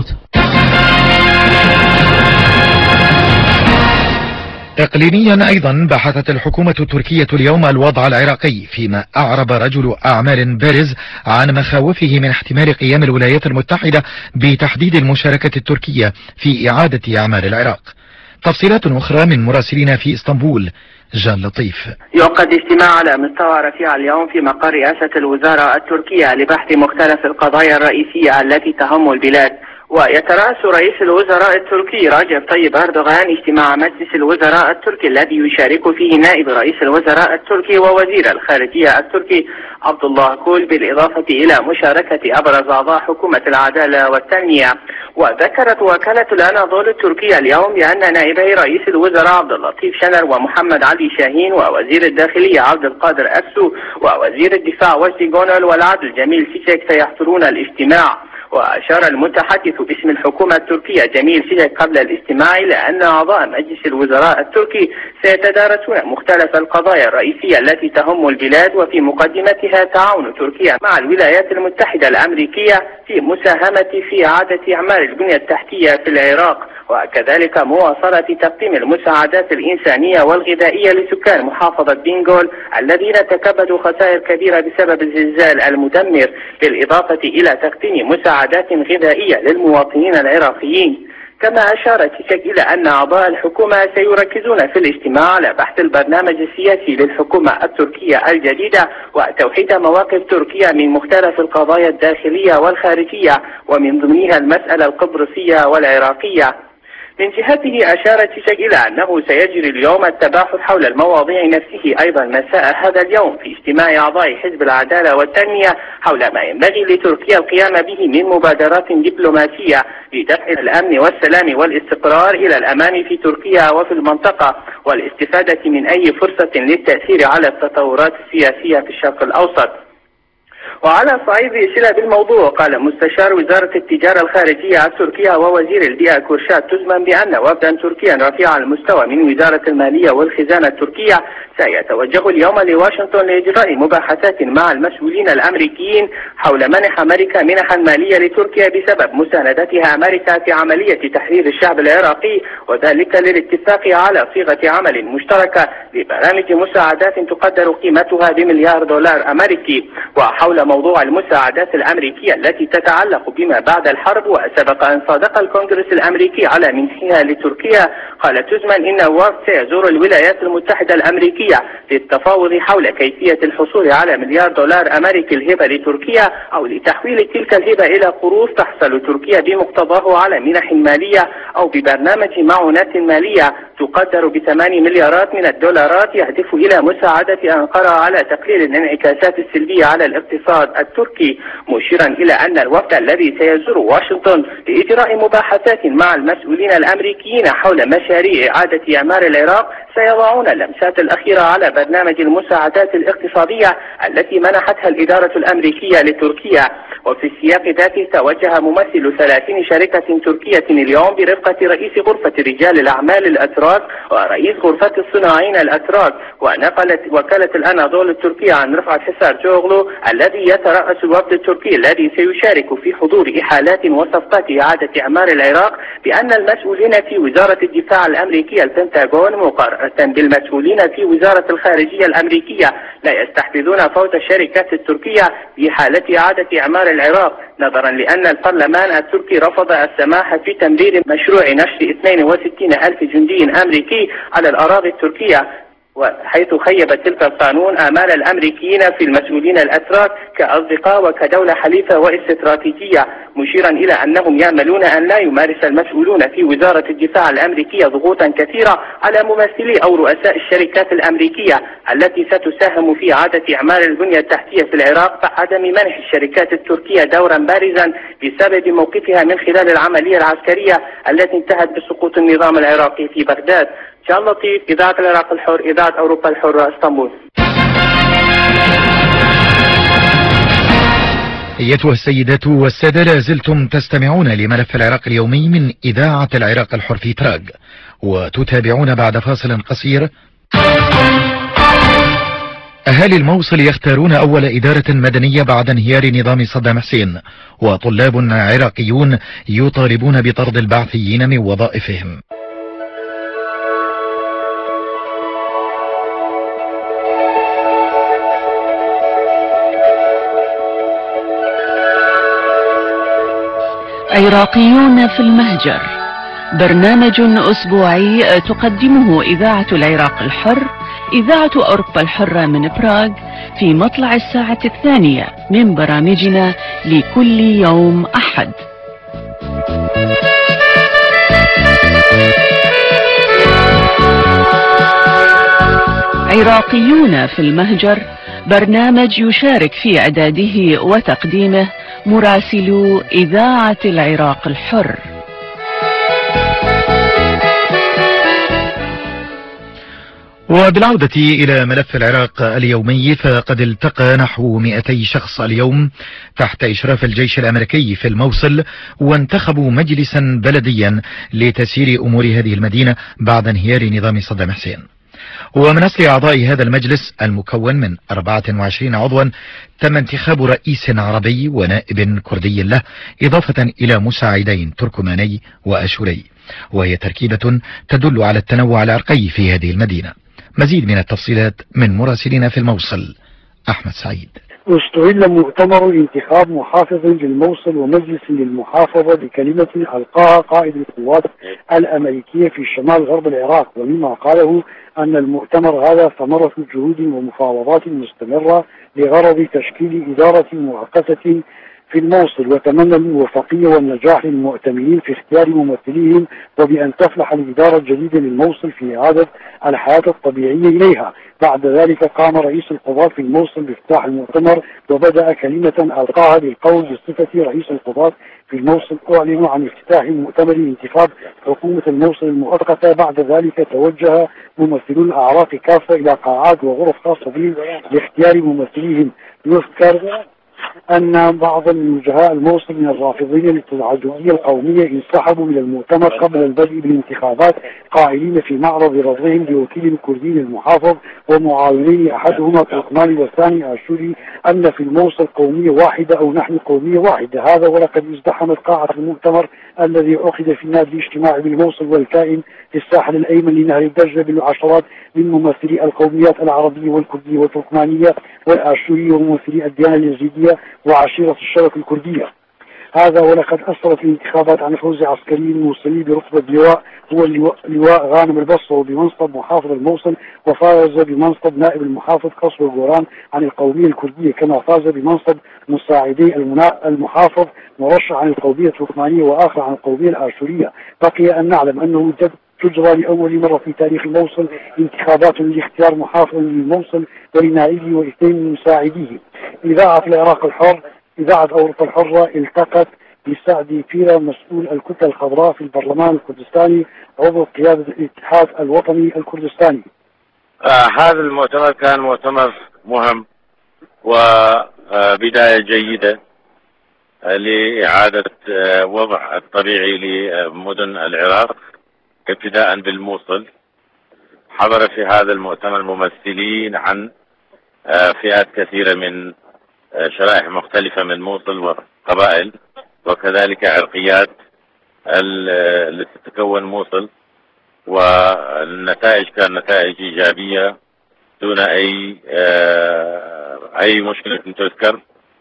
إقليميا أيضا بحثت الحكومة التركية اليوم الوضع العراقي، فيما أعرب رجل أعمال بارز عن مخاوفه من احتمال قيام الولايات المتحدة بتحديد المشاركة التركية في إعادة أعمال العراق. تفصيلات أخرى من مراسلين في اسطنبول، جان لطيف. يعقد اجتماع على مستوى رفيع اليوم في مقر رئاسة الوزارة التركية لبحث مختلف القضايا الرئيسية التي تهم البلاد، ويترأس رئيس الوزراء التركي رجب طيب أردوغان اجتماع مجلس الوزراء التركي الذي يشارك فيه نائب رئيس الوزراء التركي ووزير الخارجية التركي عبد الله كول، بالإضافة إلى مشاركة أبرز أعضاء حكومة العدالة والتنمية. وذكرت وكالة الأناضول التركية اليوم بأن نائبي رئيس الوزراء عبد اللطيف شنر ومحمد علي شاهين ووزير الداخلية عبد القادر أكسو ووزير الدفاع وجدي جونل والعدل جميل سيشك سيحضرون الاجتماع. وأشار المتحدث باسم الحكومة التركية جميل سيشك قبل الاجتماع إلى أن أعضاء مجلس الوزراء التركي سيتدارسون مختلف القضايا الرئيسية التي تهم البلاد، وفي مقدمتها تعاون تركيا مع الولايات المتحدة الأمريكية في مساهمة في إعادة إعمار البنية التحتية في العراق، وكذلك مواصلة تقديم المساعدات الإنسانية والغذائية لسكان محافظة بنغول الذين تكبدوا خسائر كبيرة بسبب الزلزال المدمر، بالإضافة إلى تقديم مساعدات غذائية للمواطنين العراقيين. كما أشارت تشك إلى أن أعضاء الحكومة سيركزون في الاجتماع على بحث البرنامج السياسي للحكومة التركية الجديدة وتوحيد مواقف تركيا من مختلف القضايا الداخلية والخارجية، ومن ضمنها المسألة القبرصية والعراقية. من جهته أشارت تشك إلى أنه سيجري اليوم التباحث حول المواضيع نفسه أيضا مساء هذا اليوم في اجتماع أعضاء حزب العدالة والتنمية حول ما ينبغي لتركيا القيام به من مبادرات دبلوماسية لدفع الأمن والسلام والاستقرار إلى الأمام في تركيا وفي المنطقة، والاستفادة من أي فرصة للتأثير على التطورات السياسية في الشرق الأوسط. وعلى صعيد صلة بالموضوع، قال مستشار وزارة التجارة الخارجية التركية ووزير البيئة كورشاد توزمان بأن وفدا تركيا رفيع المستوى من وزارة المالية والخزانة التركية سيتوجه اليوم لواشنطن لإجراء مباحثات مع المسؤولين الأمريكيين حول منح أمريكا منحا مالية لتركيا بسبب مساندتها أمريكا في عملية تحرير الشعب العراقي، وذلك للاتفاق على صيغة عمل مشتركة لبرامج مساعدات تقدر قيمتها بمليار دولار أمريكي. وحول موضوع المساعدات الأمريكية التي تتعلق بما بعد الحرب، وسبق أن صادق الكونغرس الأمريكي على منحها لتركيا، قال توزمان إن وارد سيزور الولايات المتحدة الأمريكية للتفاوض حول كيفية الحصول على مليار دولار أمريكي الهبة لتركيا أو لتحويل تلك الهبة إلى قروض تحصل تركيا بمقتضاه على منح مالية أو ببرنامج معونات مالية تقدر بثماني مليارات من الدولارات يهدف إلى مساعدة أنقرة على تقليل الانعكاسات السلبية على الاقتصاد التركي، مشيرا إلى أن الوفد الذي سيزور واشنطن لإجراء مباحثات مع المسؤولين الأمريكيين حول مشاريع إعادة إعمار العراق سيضعون اللمسات الأخيرة على برنامج المساعدات الاقتصادية التي منحتها الإدارة الأمريكية لتركيا. وفي السياق ذاته توجه ممثل ثلاثين شركة تركية اليوم برفقة رئيس غرفة رجال الأعمال الأتراك ورئيس غرفة الصناعين الأتراك. ونقلت وكالة الأناضول التركية عن رفعت حسار جوغلو الذي يترأس الوفد التركي الذي سيشارك في حضور إحالات وصفقات إعادة إعمار العراق بأن المسؤولين في وزارة الدفاع الأمريكية البنتاغون مقارنة بالمسؤولين في وزارة الخارجية الأمريكية لا يستحفظون فوز الشركات التركية بحالة إعادة إعمار العراق، نظرا لأن البرلمان التركي رفض السماح في تمرير مشروع نشر اثنين وستين ألف جندي أمريكي على الأراضي التركية، وحيث خيب تلك القانون آمال الأمريكيين في المسؤولين الأتراك كأصدقاء وكدولة حليفة واستراتيجية، مشيرا إلى أنهم يأملون أن لا يمارس المسؤولون في وزارة الدفاع الأمريكية ضغوطا كثيرة على ممثلي أو رؤساء الشركات الأمريكية التي ستساهم في إعادة إعمار البنية التحتية في العراق بعدم منح الشركات التركية دورا بارزا بسبب موقفها من خلال العملية العسكرية التي انتهت بسقوط النظام العراقي في بغداد. جان لطيف، إذاعة العراق الحر، إذاعة أوروبا الحرة، اسطنبول. أيتها السيدات والسادة، لازلتم تستمعون لملف العراق اليومي من إذاعة العراق الحر في براغ، وتتابعون بعد فاصل قصير. أهالي الموصل يختارون أول إدارة مدنية بعد انهيار نظام صدام حسين، وطلاب عراقيون يطالبون بطرد البعثيين من وظائفهم. عراقيون في المهجر، برنامج أسبوعي تقدمه إذاعة العراق الحر، إذاعة أوروبا الحرة من براغ، في مطلع الساعة الثانية من برامجنا لكل يوم أحد. عراقيون في المهجر، برنامج يشارك في إعداده وتقديمه مراسلو إذاعة العراق الحر. وبالعودة إلى ملف العراق اليومي، فقد التقى نحو مئتي شخص اليوم تحت إشراف الجيش الأمريكي في الموصل، وانتخبوا مجلسا بلديا لتسيير أمور هذه المدينة بعد انهيار نظام صدام حسين. ومن أصل أعضاء هذا المجلس المكون من أربعة وعشرين عضوا تم انتخاب رئيس عربي ونائب كردي له، إضافة إلى مساعدين تركماني وأشوري، وهي تركيبة تدل على التنوع العرقي في هذه المدينة. مزيد من التفصيلات من مراسلنا في الموصل أحمد سعيد. استغل مؤتمر انتخاب محافظ للموصل ومجلس للمحافظة بكلمة ألقاها قائد القوات الأمريكية في شمال غرب العراق، ومما قاله أن المؤتمر هذا ثمرة جهود ومفاوضات مستمرة لغرض تشكيل إدارة مؤقتة في الموصل، وتمنى الموفقية والنجاح للمؤتمرين في اختيار ممثليهم، وبأن تفلح الإدارة الجديدة للموصل في إعادة الحياة الطبيعية إليها. بعد ذلك قام رئيس القضاة في الموصل بافتتاح المؤتمر، وبدأ كلمة ألقاها بالقول بصفة رئيس القضاة في الموصل: أعلن عن افتتاح مؤتمر انتخاب حكومة الموصل المؤقتة. بعد ذلك توجه ممثلو الأعراق كافة إلى قاعات وغرف خاصة بهم لاختيار ممثليهم. يذكر أن بعض من وجهاء الموصل من الرافضين للتعددية القومية انسحبوا من المؤتمر قبل البدء بالانتخابات، قائلين في معرض رفضهم لوكيل كردي المحافظ ومعاونين، أحدهما تركماني والثاني آشوري، أن في الموصل قومية واحدة أو نحن قومية واحدة. هذا ولقد ازدحمت قاعة المؤتمر الذي عقد في النادي الاجتماعي بالموصل والكائن في الساحل الأيمن لنهر الدجلة بالعشرات من ممثلي القوميات العربية والكردية والتركمانية والآشورية وممثلي الديانة اليزيدية وعشيرة الشرق الكردية. هذا ولقد أثرت الانتخابات عن فوز عسكري موصلي برتبة لواء هو لواء غانم البصرة بمنصب محافظ الموصل، وفاز بمنصب نائب المحافظ قصر الجوران عن القومية الكردية، كما فاز بمنصب مساعدي المحافظ مرشح عن القومية التركمانية وآخر عن القومية الآشورية. بقي أن نعلم أنه جد تجرى لأول مرة في تاريخ الموصل انتخابات لاختيار محافظ للموصل ولنائبه واثنين من مساعديه. إذاعة العراق الحر إذاعة أوروبا الحرة التقت بسعد فيرا مسؤول الكتلة الخضراء في البرلمان الكردستاني عضو قيادة الاتحاد الوطني الكردستاني. آه هذا المؤتمر كان مؤتمر مهم وبداية جيدة لإعادة وضع الطبيعي لمدن العراق ابتداء بالموصل. حضر في هذا المؤتمر ممثلين عن فئات كثيرة من شرائح مختلفة من موصل وقبائل، وكذلك عرقيات التي تتكون موصل، والنتائج كانت نتائج إيجابية دون أي أي مشكلة تذكر.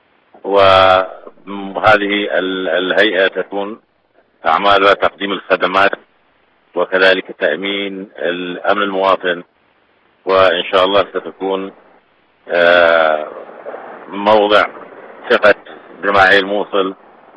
وهذه الهيئة تكون أعمالها تقديم الخدمات وكذلك تأمين الأمن المواطن، وإن شاء الله ستكون موضع ثقة جماعي الموصل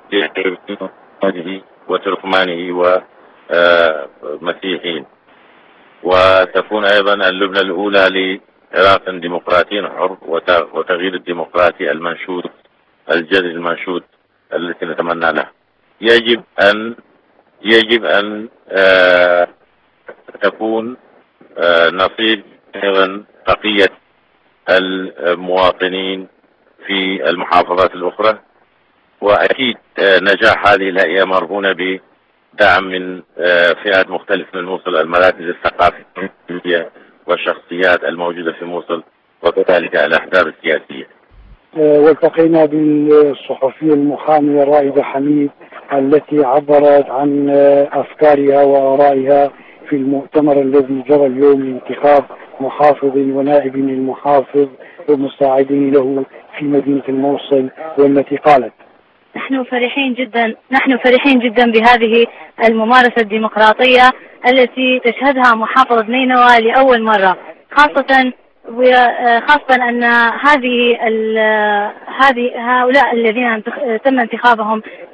وتركمانه ومسيحيين، وتكون أيضا اللبنة الأولى لعراق ديمقراطي حر وتغيير الديمقراطي المنشود الجديد المنشود التي نتمنى له. يجب أن يجب أن آه تكون آه نصيب أيضا بقية المواطنين في المحافظات الأخرى، وأكيد آه نجاح هذه الهيئة مرهونة بدعم من آه فئات مختلفة من موصل، المراكز الثقافية والشخصيات الموجودة في موصل، وكذلك الأحزاب السياسية. والتقينا بالصحفية المحامية رائدة حميد التي عبرت عن أفكارها وآرائها في المؤتمر الذي جرى اليوم لانتخاب محافظ ونائب للمحافظ ومساعدين له في مدينة الموصل، والتي قالت: نحن فرحين جدا نحن فرحين جدا بهذه الممارسة الديمقراطية التي تشهدها محافظة نينوى لأول مرة، خاصة وخاصة أن هذه هذه هؤلاء الذين تم انتخابهم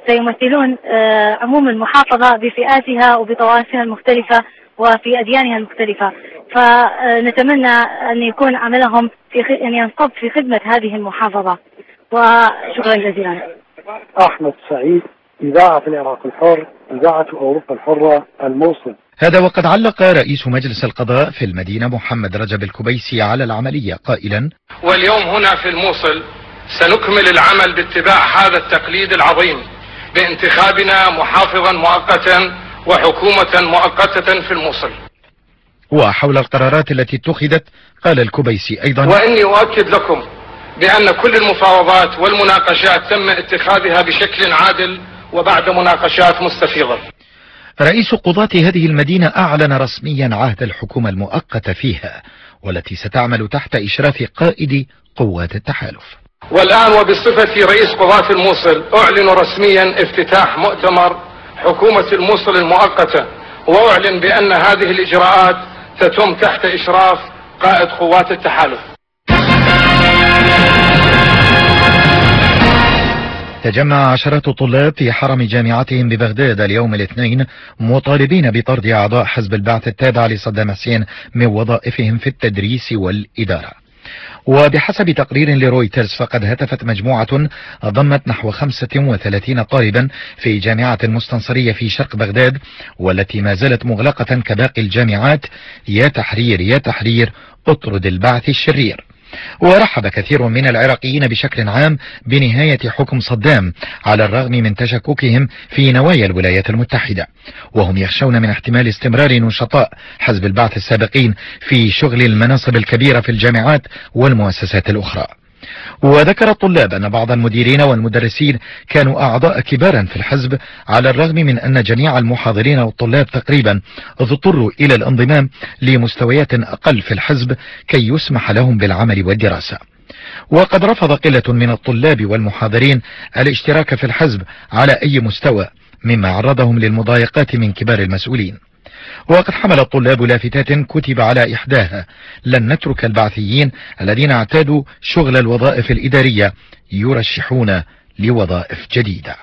سيمثلون عموم المحافظة بفئاتها وبطوائفها المختلفة وفي أديانها المختلفة، فنتمنى أن يكون عملهم في خ... أن ينصب في خدمة هذه المحافظة. وشكرا جزيلا. أحمد سعيد، إذاعة العراق الحر، إذاعة أوروبا الحرة، الموصل. هذا وقد علق رئيس مجلس القضاء في المدينة محمد رجب الكبيسي على العملية قائلا: واليوم هنا في الموصل سنكمل العمل باتباع هذا التقليد العظيم بانتخابنا محافظا مؤقتا وحكومة مؤقتة في الموصل. وحول القرارات التي اتخذت قال الكبيسي أيضا: وإني أؤكد لكم بأن كل المفاوضات والمناقشات تم اتخاذها بشكل عادل وبعد مناقشات مستفيضة. رئيس قضاة هذه المدينة أعلن رسميا عهد الحكومة المؤقتة فيها، والتي ستعمل تحت إشراف قائد قوات التحالف. والآن وبصفتي رئيس قضاة الموصل أعلن رسميا افتتاح مؤتمر حكومة الموصل المؤقتة، وأعلن بأن هذه الإجراءات تتم تحت إشراف قائد قوات التحالف. تجمع عشرات الطلاب في حرم جامعتهم ببغداد اليوم الاثنين مطالبين بطرد أعضاء حزب البعث التابع لصدام حسين من وظائفهم في التدريس والإدارة. وبحسب تقرير لرويترز فقد هتفت مجموعة ضمت نحو خمسة وثلاثين طالبا في جامعة المستنصرية في شرق بغداد، والتي ما زالت مغلقة كباقي الجامعات: يا تحرير يا تحرير اطرد البعث الشرير. ورحب كثير من العراقيين بشكل عام بنهاية حكم صدام على الرغم من تشككهم في نوايا الولايات المتحدة، وهم يخشون من احتمال استمرار نشطاء حزب البعث السابقين في شغل المناصب الكبيرة في الجامعات والمؤسسات الأخرى. وذكر الطلاب أن بعض المديرين والمدرسين كانوا أعضاء كبارا في الحزب، على الرغم من أن جميع المحاضرين والطلاب تقريبا اضطروا إلى الانضمام لمستويات أقل في الحزب كي يسمح لهم بالعمل والدراسة. وقد رفض قلة من الطلاب والمحاضرين الاشتراك في الحزب على أي مستوى، مما عرضهم للمضايقات من كبار المسؤولين. وقد حمل الطلاب لافتات كتب على إحداها: لن نترك البعثيين الذين اعتادوا شغل الوظائف الإدارية يرشحون لوظائف جديدة.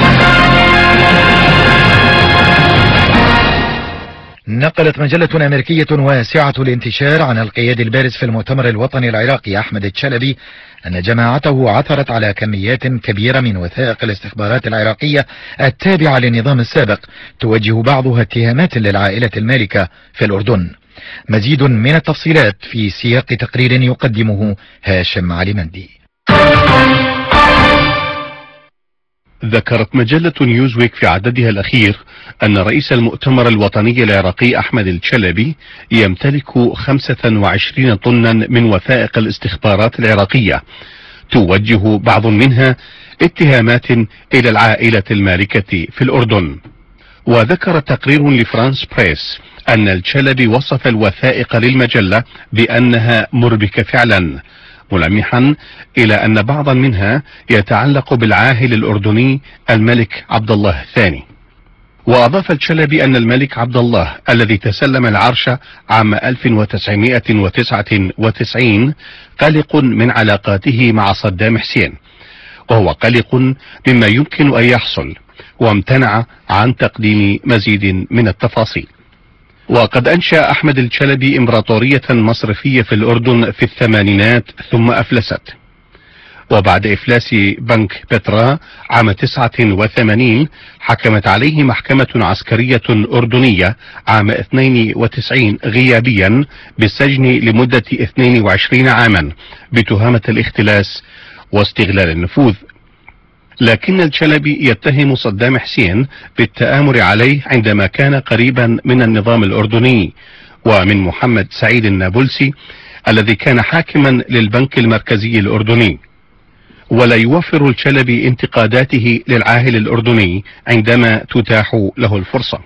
نقلت مجلة أمريكية واسعة الانتشار عن القيادي البارز في المؤتمر الوطني العراقي أحمد الشلبي أن جماعته عثرت على كميات كبيرة من وثائق الاستخبارات العراقية التابعة للنظام السابق، توجه بعضها اتهامات للعائلة المالكة في الأردن. مزيد من التفصيلات في سياق تقرير يقدمه هاشم علي مندي. ذكرت مجلة نيوزويك في عددها الأخير أن رئيس المؤتمر الوطني العراقي أحمد الشلبي يمتلك خمسة وعشرين طنا من وثائق الاستخبارات العراقية، توجه بعض منها اتهامات إلى العائلة المالكة في الأردن. وذكر تقرير لفرانس بريس أن الشلبي وصف الوثائق للمجلة بأنها مربكة فعلا، ملمحا إلى أن بعضا منها يتعلق بالعاهل الأردني الملك عبد الله الثاني. وأضاف الشلبي أن الملك عبد الله الذي تسلم العرش عام ألف وتسعمائة وتسعة وتسعين قلق من علاقاته مع صدام حسين، وهو قلق مما يمكن أن يحصل، وامتنع عن تقديم مزيد من التفاصيل. وقد أنشأ أحمد الشلبي إمبراطورية مصرفية في الأردن في الثمانينات ثم أفلست، وبعد إفلاس بنك بترا عام تسعة وثمانين حكمت عليه محكمة عسكرية أردنية عام اثنين وتسعين غيابيا بالسجن لمدة اثنين وعشرين عاما بتهمة الاختلاس واستغلال النفوذ. لكن الشلبي يتهم صدام حسين بالتآمر عليه عندما كان قريبا من النظام الأردني ومن محمد سعيد النابلسي الذي كان حاكما للبنك المركزي الأردني. ولا يوفر الشلبي انتقاداته للعاهل الأردني عندما تتاح له الفرصة.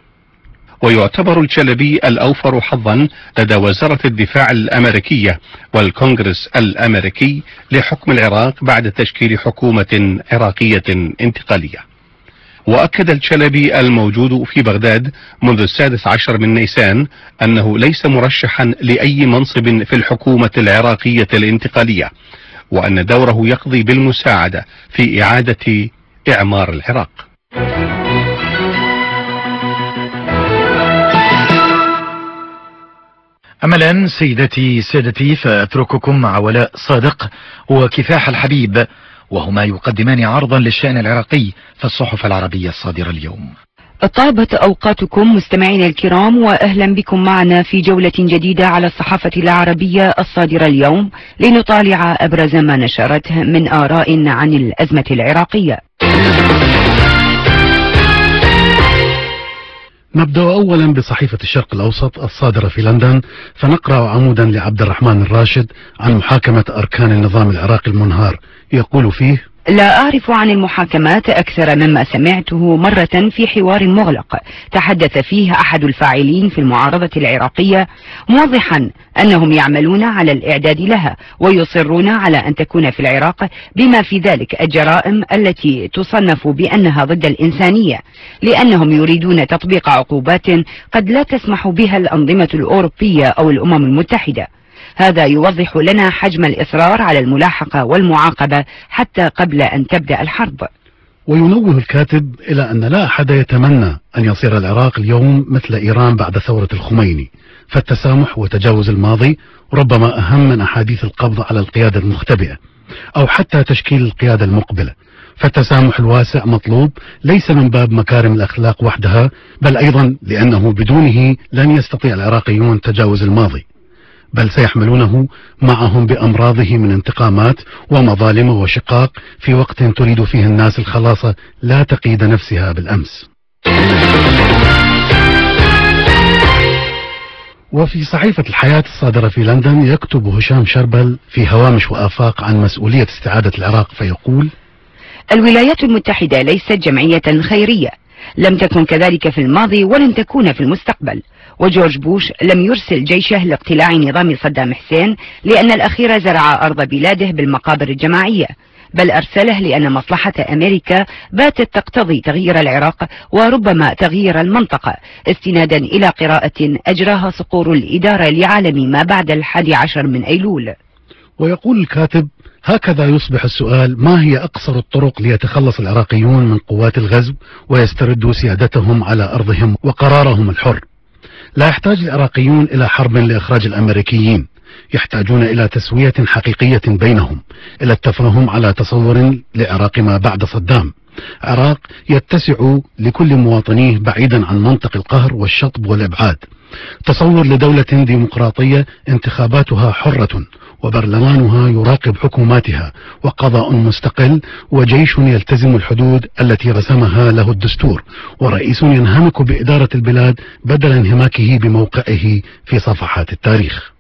ويعتبر الشلبي الأوفر حظا لدى وزارة الدفاع الأمريكية والكونغرس الأمريكي لحكم العراق بعد تشكيل حكومة عراقية انتقالية. وأكد الشلبي الموجود في بغداد منذ السادس عشر من نيسان أنه ليس مرشحا لأي منصب في الحكومة العراقية الانتقالية، وأن دوره يقضي بالمساعدة في إعادة إعمار العراق. أما الآن سيدتي سادتي فأترككم مع ولاء صادق وكفاح الحبيب، وهما يقدمان عرضا للشأن العراقي في الصحف العربية الصادرة اليوم. طابت أوقاتكم مستمعينا الكرام، وأهلا بكم معنا في جولة جديدة على الصحافة العربية الصادرة اليوم لنطالع أبرز ما نشرته من آراء عن الأزمة العراقية. نبدأ أولا بصحيفة الشرق الأوسط الصادرة في لندن، فنقرأ عمودا لعبد الرحمن الراشد عن محاكمة أركان النظام العراقي المنهار، يقول فيه: لا أعرف عن المحاكمات أكثر مما سمعته مرة في حوار مغلق تحدث فيه أحد الفاعلين في المعارضة العراقية، موضحا أنهم يعملون على الإعداد لها ويصرون على أن تكون في العراق، بما في ذلك الجرائم التي تصنف بأنها ضد الإنسانية، لأنهم يريدون تطبيق عقوبات قد لا تسمح بها الأنظمة الأوروبية أو الأمم المتحدة. هذا يوضح لنا حجم الإصرار على الملاحقة والمعاقبة حتى قبل أن تبدأ الحرب. وينوه الكاتب إلى أن لا أحد يتمنى أن يصير العراق اليوم مثل إيران بعد ثورة الخميني، فالتسامح وتجاوز الماضي ربما أهم من أحاديث القبض على القيادة المختبئة أو حتى تشكيل القيادة المقبلة. فالتسامح الواسع مطلوب ليس من باب مكارم الأخلاق وحدها، بل أيضا لأنه بدونه لن يستطيع العراقيون تجاوز الماضي، بل سيحملونه معهم بأمراضه من انتقامات ومظالم وشقاق في وقت تريد فيه الناس الخلاص لا تقيد نفسها بالأمس. وفي صحيفة الحياة الصادرة في لندن يكتب هشام شربل في هوامش وآفاق عن مسؤولية استعادة العراق فيقول: الولايات المتحدة ليست جمعية خيرية، لم تكن كذلك في الماضي ولن تكون في المستقبل، وجورج بوش لم يرسل جيشه لاقتلاع نظام صدام حسين لأن الأخير زرع أرض بلاده بالمقابر الجماعية، بل أرسله لأن مصلحة أمريكا باتت تقتضي تغيير العراق وربما تغيير المنطقة، استنادا إلى قراءة أجراها صقور الإدارة لعالم ما بعد الحادي عشر من أيلول. ويقول الكاتب: هكذا يصبح السؤال: ما هي أقصر الطرق ليتخلص العراقيون من قوات الغزو ويستردوا سيادتهم على أرضهم وقرارهم الحر؟ لا يحتاج العراقيون إلى حرب لإخراج الأمريكيين، يحتاجون إلى تسوية حقيقية بينهم، إلى التفاهم على تصور لعراق ما بعد صدام، عراق يتسع لكل مواطنيه بعيدا عن منطق القهر والشطب والإبعاد، تصور لدولة ديمقراطية انتخاباتها حرة وبرلمانها يراقب حكوماتها وقضاء مستقل وجيش يلتزم الحدود التي رسمها له الدستور ورئيس ينهمك بإدارة البلاد بدل انهماكه بموقعه في صفحات التاريخ.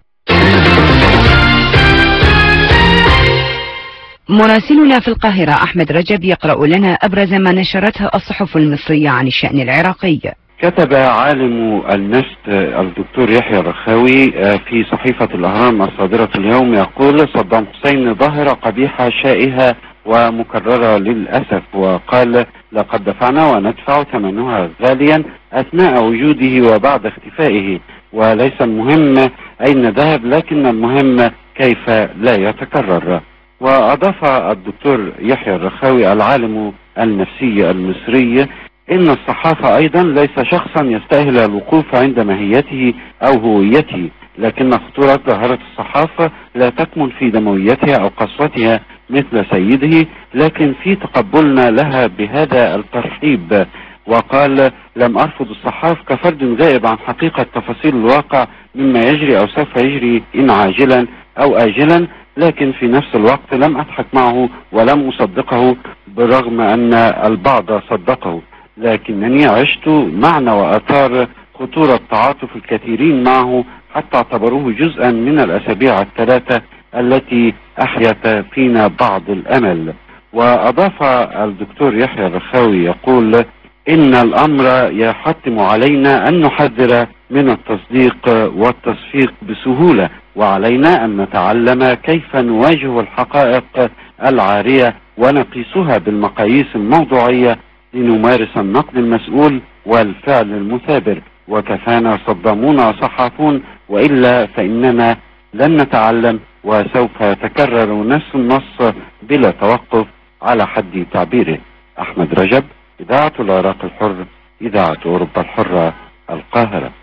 مراسلنا في القاهرة أحمد رجب يقرأ لنا أبرز ما نشرته الصحف المصرية عن الشأن العراقي. كتب عالم النفط الدكتور يحيى الرخاوي في صحيفة الأهرام الصادرة اليوم، يقول: صدام حسين ظاهرة قبيحة شائهة ومكررة للأسف، وقال: لقد دفعنا وندفع ثمنها غاليا أثناء وجوده وبعد اختفائه، وليس المهم أين ذهب لكن المهم كيف لا يتكرر. وأضاف الدكتور يحيى الرخاوي العالم النفسي المصري إن الصحافة أيضا ليس شخصا يستاهل الوقوف عند ماهيته أو هويته، لكن خطورة ظاهرة الصحافة لا تكمن في دمويتها أو قسوتها مثل سيده، لكن في تقبلنا لها بهذا الترحيب. وقال: لم أرفض الصحاف كفرد غائب عن حقيقة تفاصيل الواقع مما يجري أو سوف يجري إن عاجلا أو آجلا، لكن في نفس الوقت لم أضحك معه ولم أصدقه برغم أن البعض صدقه، لكنني عشت معنى وآثار خطورة تعاطف الكثيرين معه حتى اعتبروه جزءا من الأسابيع الثلاثة التي أحيت فينا بعض الأمل. وأضاف الدكتور يحيى الرخاوي يقول: إن الأمر يحتم علينا أن نحذر من التصديق والتصفيق بسهولة، وعلينا أن نتعلم كيف نواجه الحقائق العارية ونقيسها بالمقاييس الموضوعية لنمارس النقد المسؤول والفعل المثابر. وكفانا صدامون صحافون، وإلا فإننا لن نتعلم وسوف يتكرر نفس النص بلا توقف على حد تعبيره. أحمد رجب، إذاعة العراق الحر، إذاعة أوروبا الحرة، القاهرة.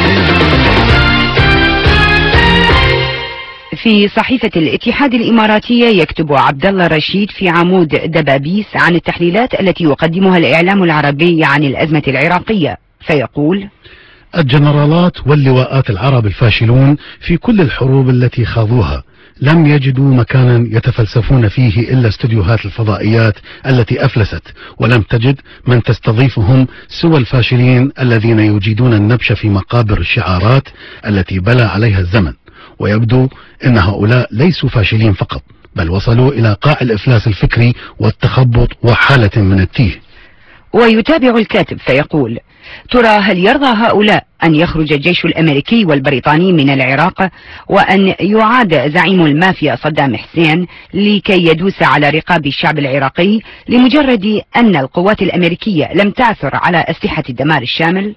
في صحيفة الاتحاد الإماراتية يكتب عبد الله رشيد في عمود دبابيس عن التحليلات التي يقدمها الإعلام العربي عن الأزمة العراقية، فيقول: الجنرالات واللواءات العرب الفاشلون في كل الحروب التي خاضوها لم يجدوا مكانا يتفلسفون فيه إلا استديوهات الفضائيات التي أفلست، ولم تجد من تستضيفهم سوى الفاشلين الذين يجيدون النبش في مقابر الشعارات التي بلى عليها الزمن. ويبدو أن هؤلاء ليسوا فاشلين فقط، بل وصلوا إلى قاع الإفلاس الفكري والتخبط وحالة من التيه. ويتابع الكاتب فيقول: ترى هل يرضى هؤلاء أن يخرج الجيش الأمريكي والبريطاني من العراق وأن يعاد زعيم المافيا صدام حسين لكي يدوس على رقاب الشعب العراقي لمجرد أن القوات الأمريكية لم تعثر على أسلحة الدمار الشامل؟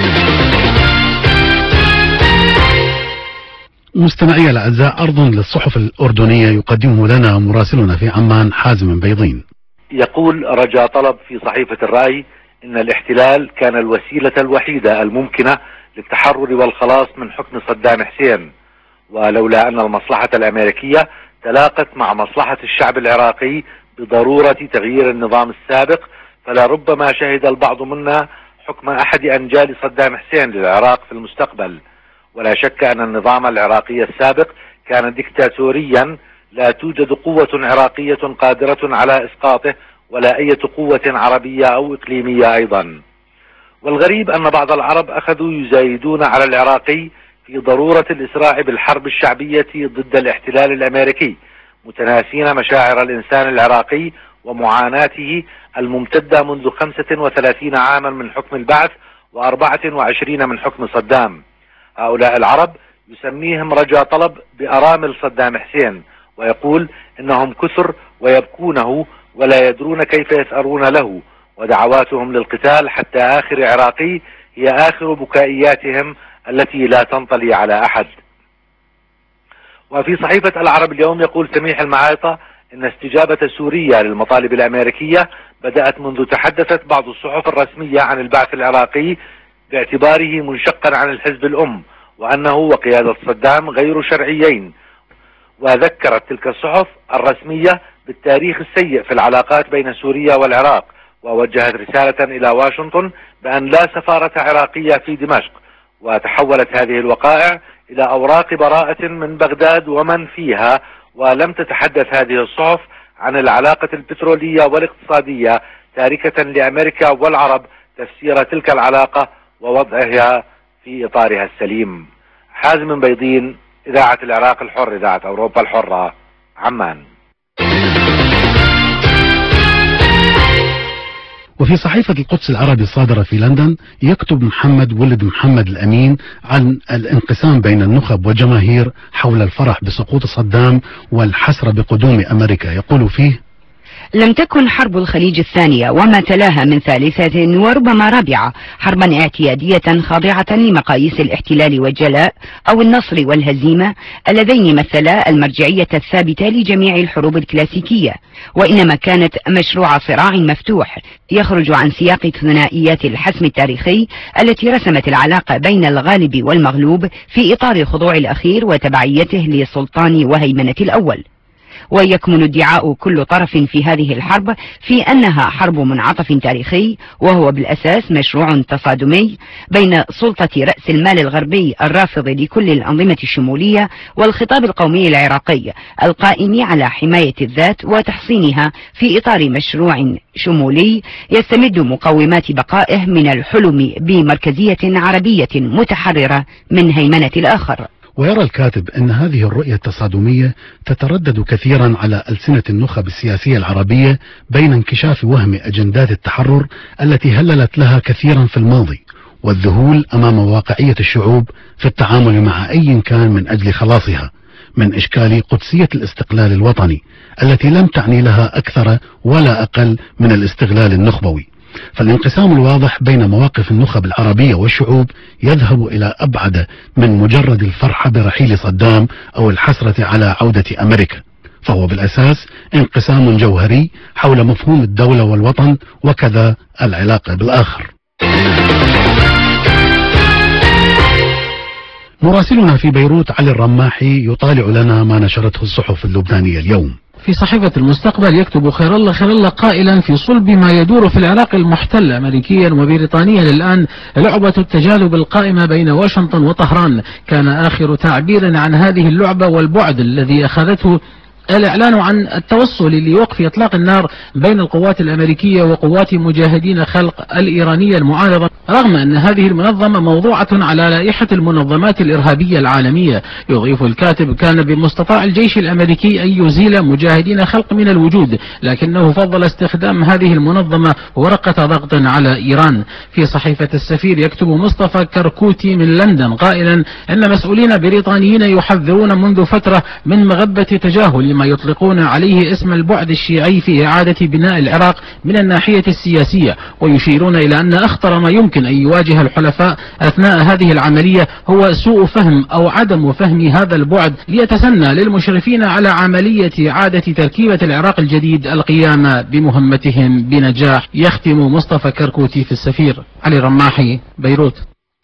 مستمعي الأعزاء، أرض للصحف الأردنية يقدمه لنا مراسلنا في عمان حازم بيضين. يقول رجاء طلب في صحيفة الرأي إن الاحتلال كان الوسيلة الوحيدة الممكنة للتحرر والخلاص من حكم صدام حسين، ولولا أن المصلحة الأمريكية تلاقت مع مصلحة الشعب العراقي بضرورة تغيير النظام السابق فلربما شهد البعض منا حكم أحد أنجال صدام حسين للعراق في المستقبل. ولا شك أن النظام العراقي السابق كان ديكتاتوريا لا توجد قوة عراقية قادرة على إسقاطه ولا أي قوة عربية أو إقليمية أيضا. والغريب أن بعض العرب أخذوا يزايدون على العراقي في ضرورة الإسراع بالحرب الشعبية ضد الاحتلال الأمريكي، متناسين مشاعر الإنسان العراقي ومعاناته الممتدة منذ خمسة وثلاثين عاما من حكم البعث وأربعة وعشرين من حكم صدام. هؤلاء العرب يسميهم رجاء طلب بأرامل صدام حسين، ويقول إنهم كثر ويبكونه ولا يدرون كيف يثأرون له، ودعواتهم للقتال حتى آخر عراقي هي آخر بكائياتهم التي لا تنطلي على أحد. وفي صحيفة العرب اليوم يقول سميح المعايطة إن استجابة سوريا للمطالب الأمريكية بدأت منذ تحدثت بعض الصحف الرسمية عن البعث العراقي باعتباره منشقا عن الحزب الأم، وأنه وقيادة صدام غير شرعيين. وذكرت تلك الصحف الرسمية بالتاريخ السيء في العلاقات بين سوريا والعراق، ووجهت رسالة إلى واشنطن بأن لا سفارة عراقية في دمشق. وتحولت هذه الوقائع إلى أوراق براءة من بغداد ومن فيها، ولم تتحدث هذه الصحف عن العلاقة البترولية والاقتصادية، تاركة لأمريكا والعرب تفسير تلك العلاقة ووضعها في إطارها السليم. حازم بيضين، إذاعة العراق الحر، إذاعة أوروبا الحرة، عمان. وفي صحيفة القدس العربي الصادرة في لندن يكتب محمد ولد محمد الأمين عن الانقسام بين النخب والجماهير حول الفرح بسقوط صدام والحسرة بقدوم أمريكا. يقول فيه: لم تكن حرب الخليج الثانية وما تلاها من ثالثة وربما رابعة حربا اعتيادية خاضعة لمقاييس الاحتلال والجلاء أو النصر والهزيمة اللذين مثلا المرجعية الثابتة لجميع الحروب الكلاسيكية، وإنما كانت مشروع صراع مفتوح يخرج عن سياق ثنائيات الحسم التاريخي التي رسمت العلاقة بين الغالب والمغلوب في إطار الخضوع الأخير وتبعيته لسلطان وهيمنة الأول. ويكمن ادعاء كل طرف في هذه الحرب في أنها حرب منعطف تاريخي، وهو بالأساس مشروع تصادمي بين سلطة رأس المال الغربي الرافض لكل الأنظمة الشمولية والخطاب القومي العراقي القائم على حماية الذات وتحصينها في إطار مشروع شمولي يستمد مقومات بقائه من الحلم بمركزية عربية متحررة من هيمنة الآخر. ويرى الكاتب أن هذه الرؤية التصادمية تتردد كثيرا على ألسنة النخب السياسية العربية بين انكشاف وهم أجندات التحرر التي هللت لها كثيرا في الماضي، والذهول أمام واقعية الشعوب في التعامل مع أي كان من أجل خلاصها من إشكال قدسية الاستقلال الوطني التي لم تعني لها أكثر ولا أقل من الاستغلال النخبوي. فالانقسام الواضح بين مواقف النخب العربية والشعوب يذهب إلى أبعد من مجرد الفرحة برحيل صدام أو الحسرة على عودة أمريكا، فهو بالأساس انقسام جوهري حول مفهوم الدولة والوطن وكذا العلاقة بالآخر. مراسلنا في بيروت علي الرماحي يطالع لنا ما نشرته الصحف اللبنانية اليوم. في صحيفة المستقبل يكتب خير الله خير الله قائلا في صلب ما يدور في العراق المحتل أمريكيا وبريطانيا الآن لعبة التجاذب القائمة بين واشنطن وطهران، كان آخر تعبير عن هذه اللعبة والبعد الذي أخذته الإعلان عن التوصل لوقف إطلاق النار بين القوات الأمريكية وقوات مجاهدين خلق الإيرانية المعارضة، رغم أن هذه المنظمة موضوعة على لائحة المنظمات الإرهابية العالمية. يضيف الكاتب كان بمستطاع الجيش الأمريكي أن يزيل مجاهدين خلق من الوجود، لكنه فضل استخدام هذه المنظمة ورقة ضغط على إيران. في صحيفة السفير يكتب مصطفى كركوتي من لندن قائلا أن مسؤولين بريطانيين يحذرون منذ فترة من مغبة تجاهل ما يطلقون عليه اسم البعد الشيعي في إعادة بناء العراق من الناحية السياسية، ويشيرون إلى أن أخطر ما يمكن أن يواجه الحلفاء أثناء هذه العملية هو سوء فهم أو عدم فهم هذا البعد، ليتسنى للمشرفين على عملية إعادة تركيبة العراق الجديد القيام بمهمتهم بنجاح. يختم مصطفى كركوتي في السفير. علي رماحي، بيروت.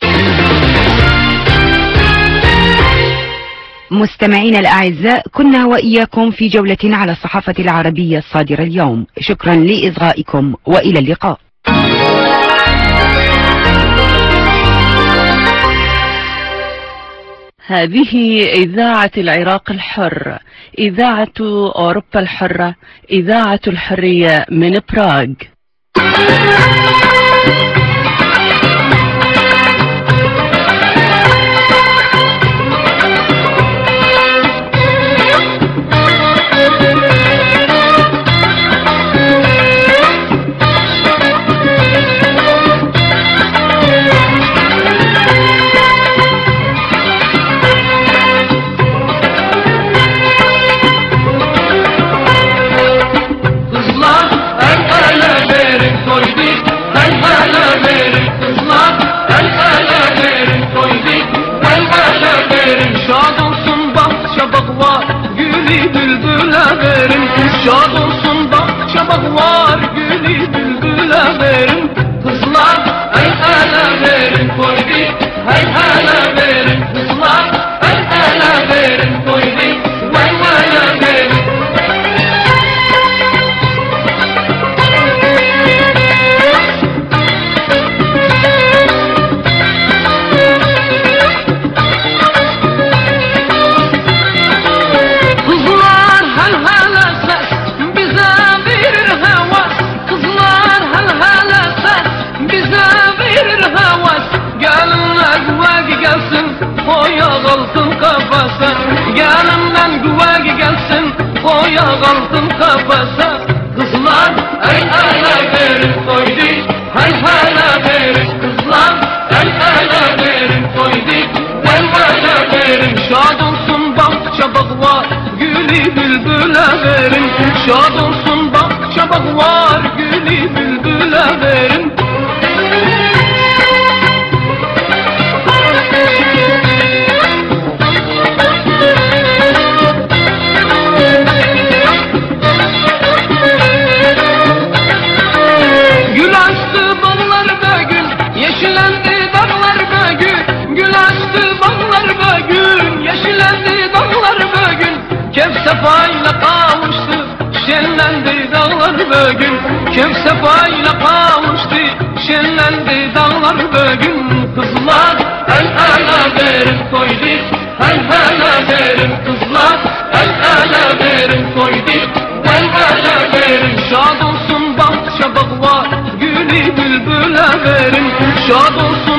مستمعينا الأعزاء، كنا وإياكم في جولة على الصحافة العربية الصادرة اليوم. شكرا لإصغائكم وإلى اللقاء. هذه إذاعة العراق الحر، إذاعة أوروبا الحرة، إذاعة الحرية من براغ. Şad olsun bahçe bağlar, gülü bülbüle verin. Kızlar el ele verin, koydi el ele verin. Kızlar el ele verin, koydi el ele verin. Kızlar hel hele ses bize verir havas. Kızlar hel hele ses bize verir havas. Gelinler güvek gelsin, koya kalsın kafası. Gelinler güvek gelsin, koya kalsın kafası. Kızlar el ele verin, koydu el ele verin. Kızlar el ele verin, koydu el ele verin. Şad olsun bahçe bağlar, gülü bülbüle verin. Şad olsun bahçe bağlar, gülü bülbüle verin. Gül açtı bağlar bugün, yeşillendi dağlar bugün. Gül açtı bağlar bugün, yeşillendi dağlar bugün. Kef sefayla kavuştu, şenlendi dağlar bugün. Kef sefayla kavuştu, şenlendi dağlar bugün. Kızlar el ele verin, koydu el ele verin. Kızlar el ele verin, koydu el ele verin. Şad olsun bahçe bağlar, gülü bülbüle verin. Şad olsun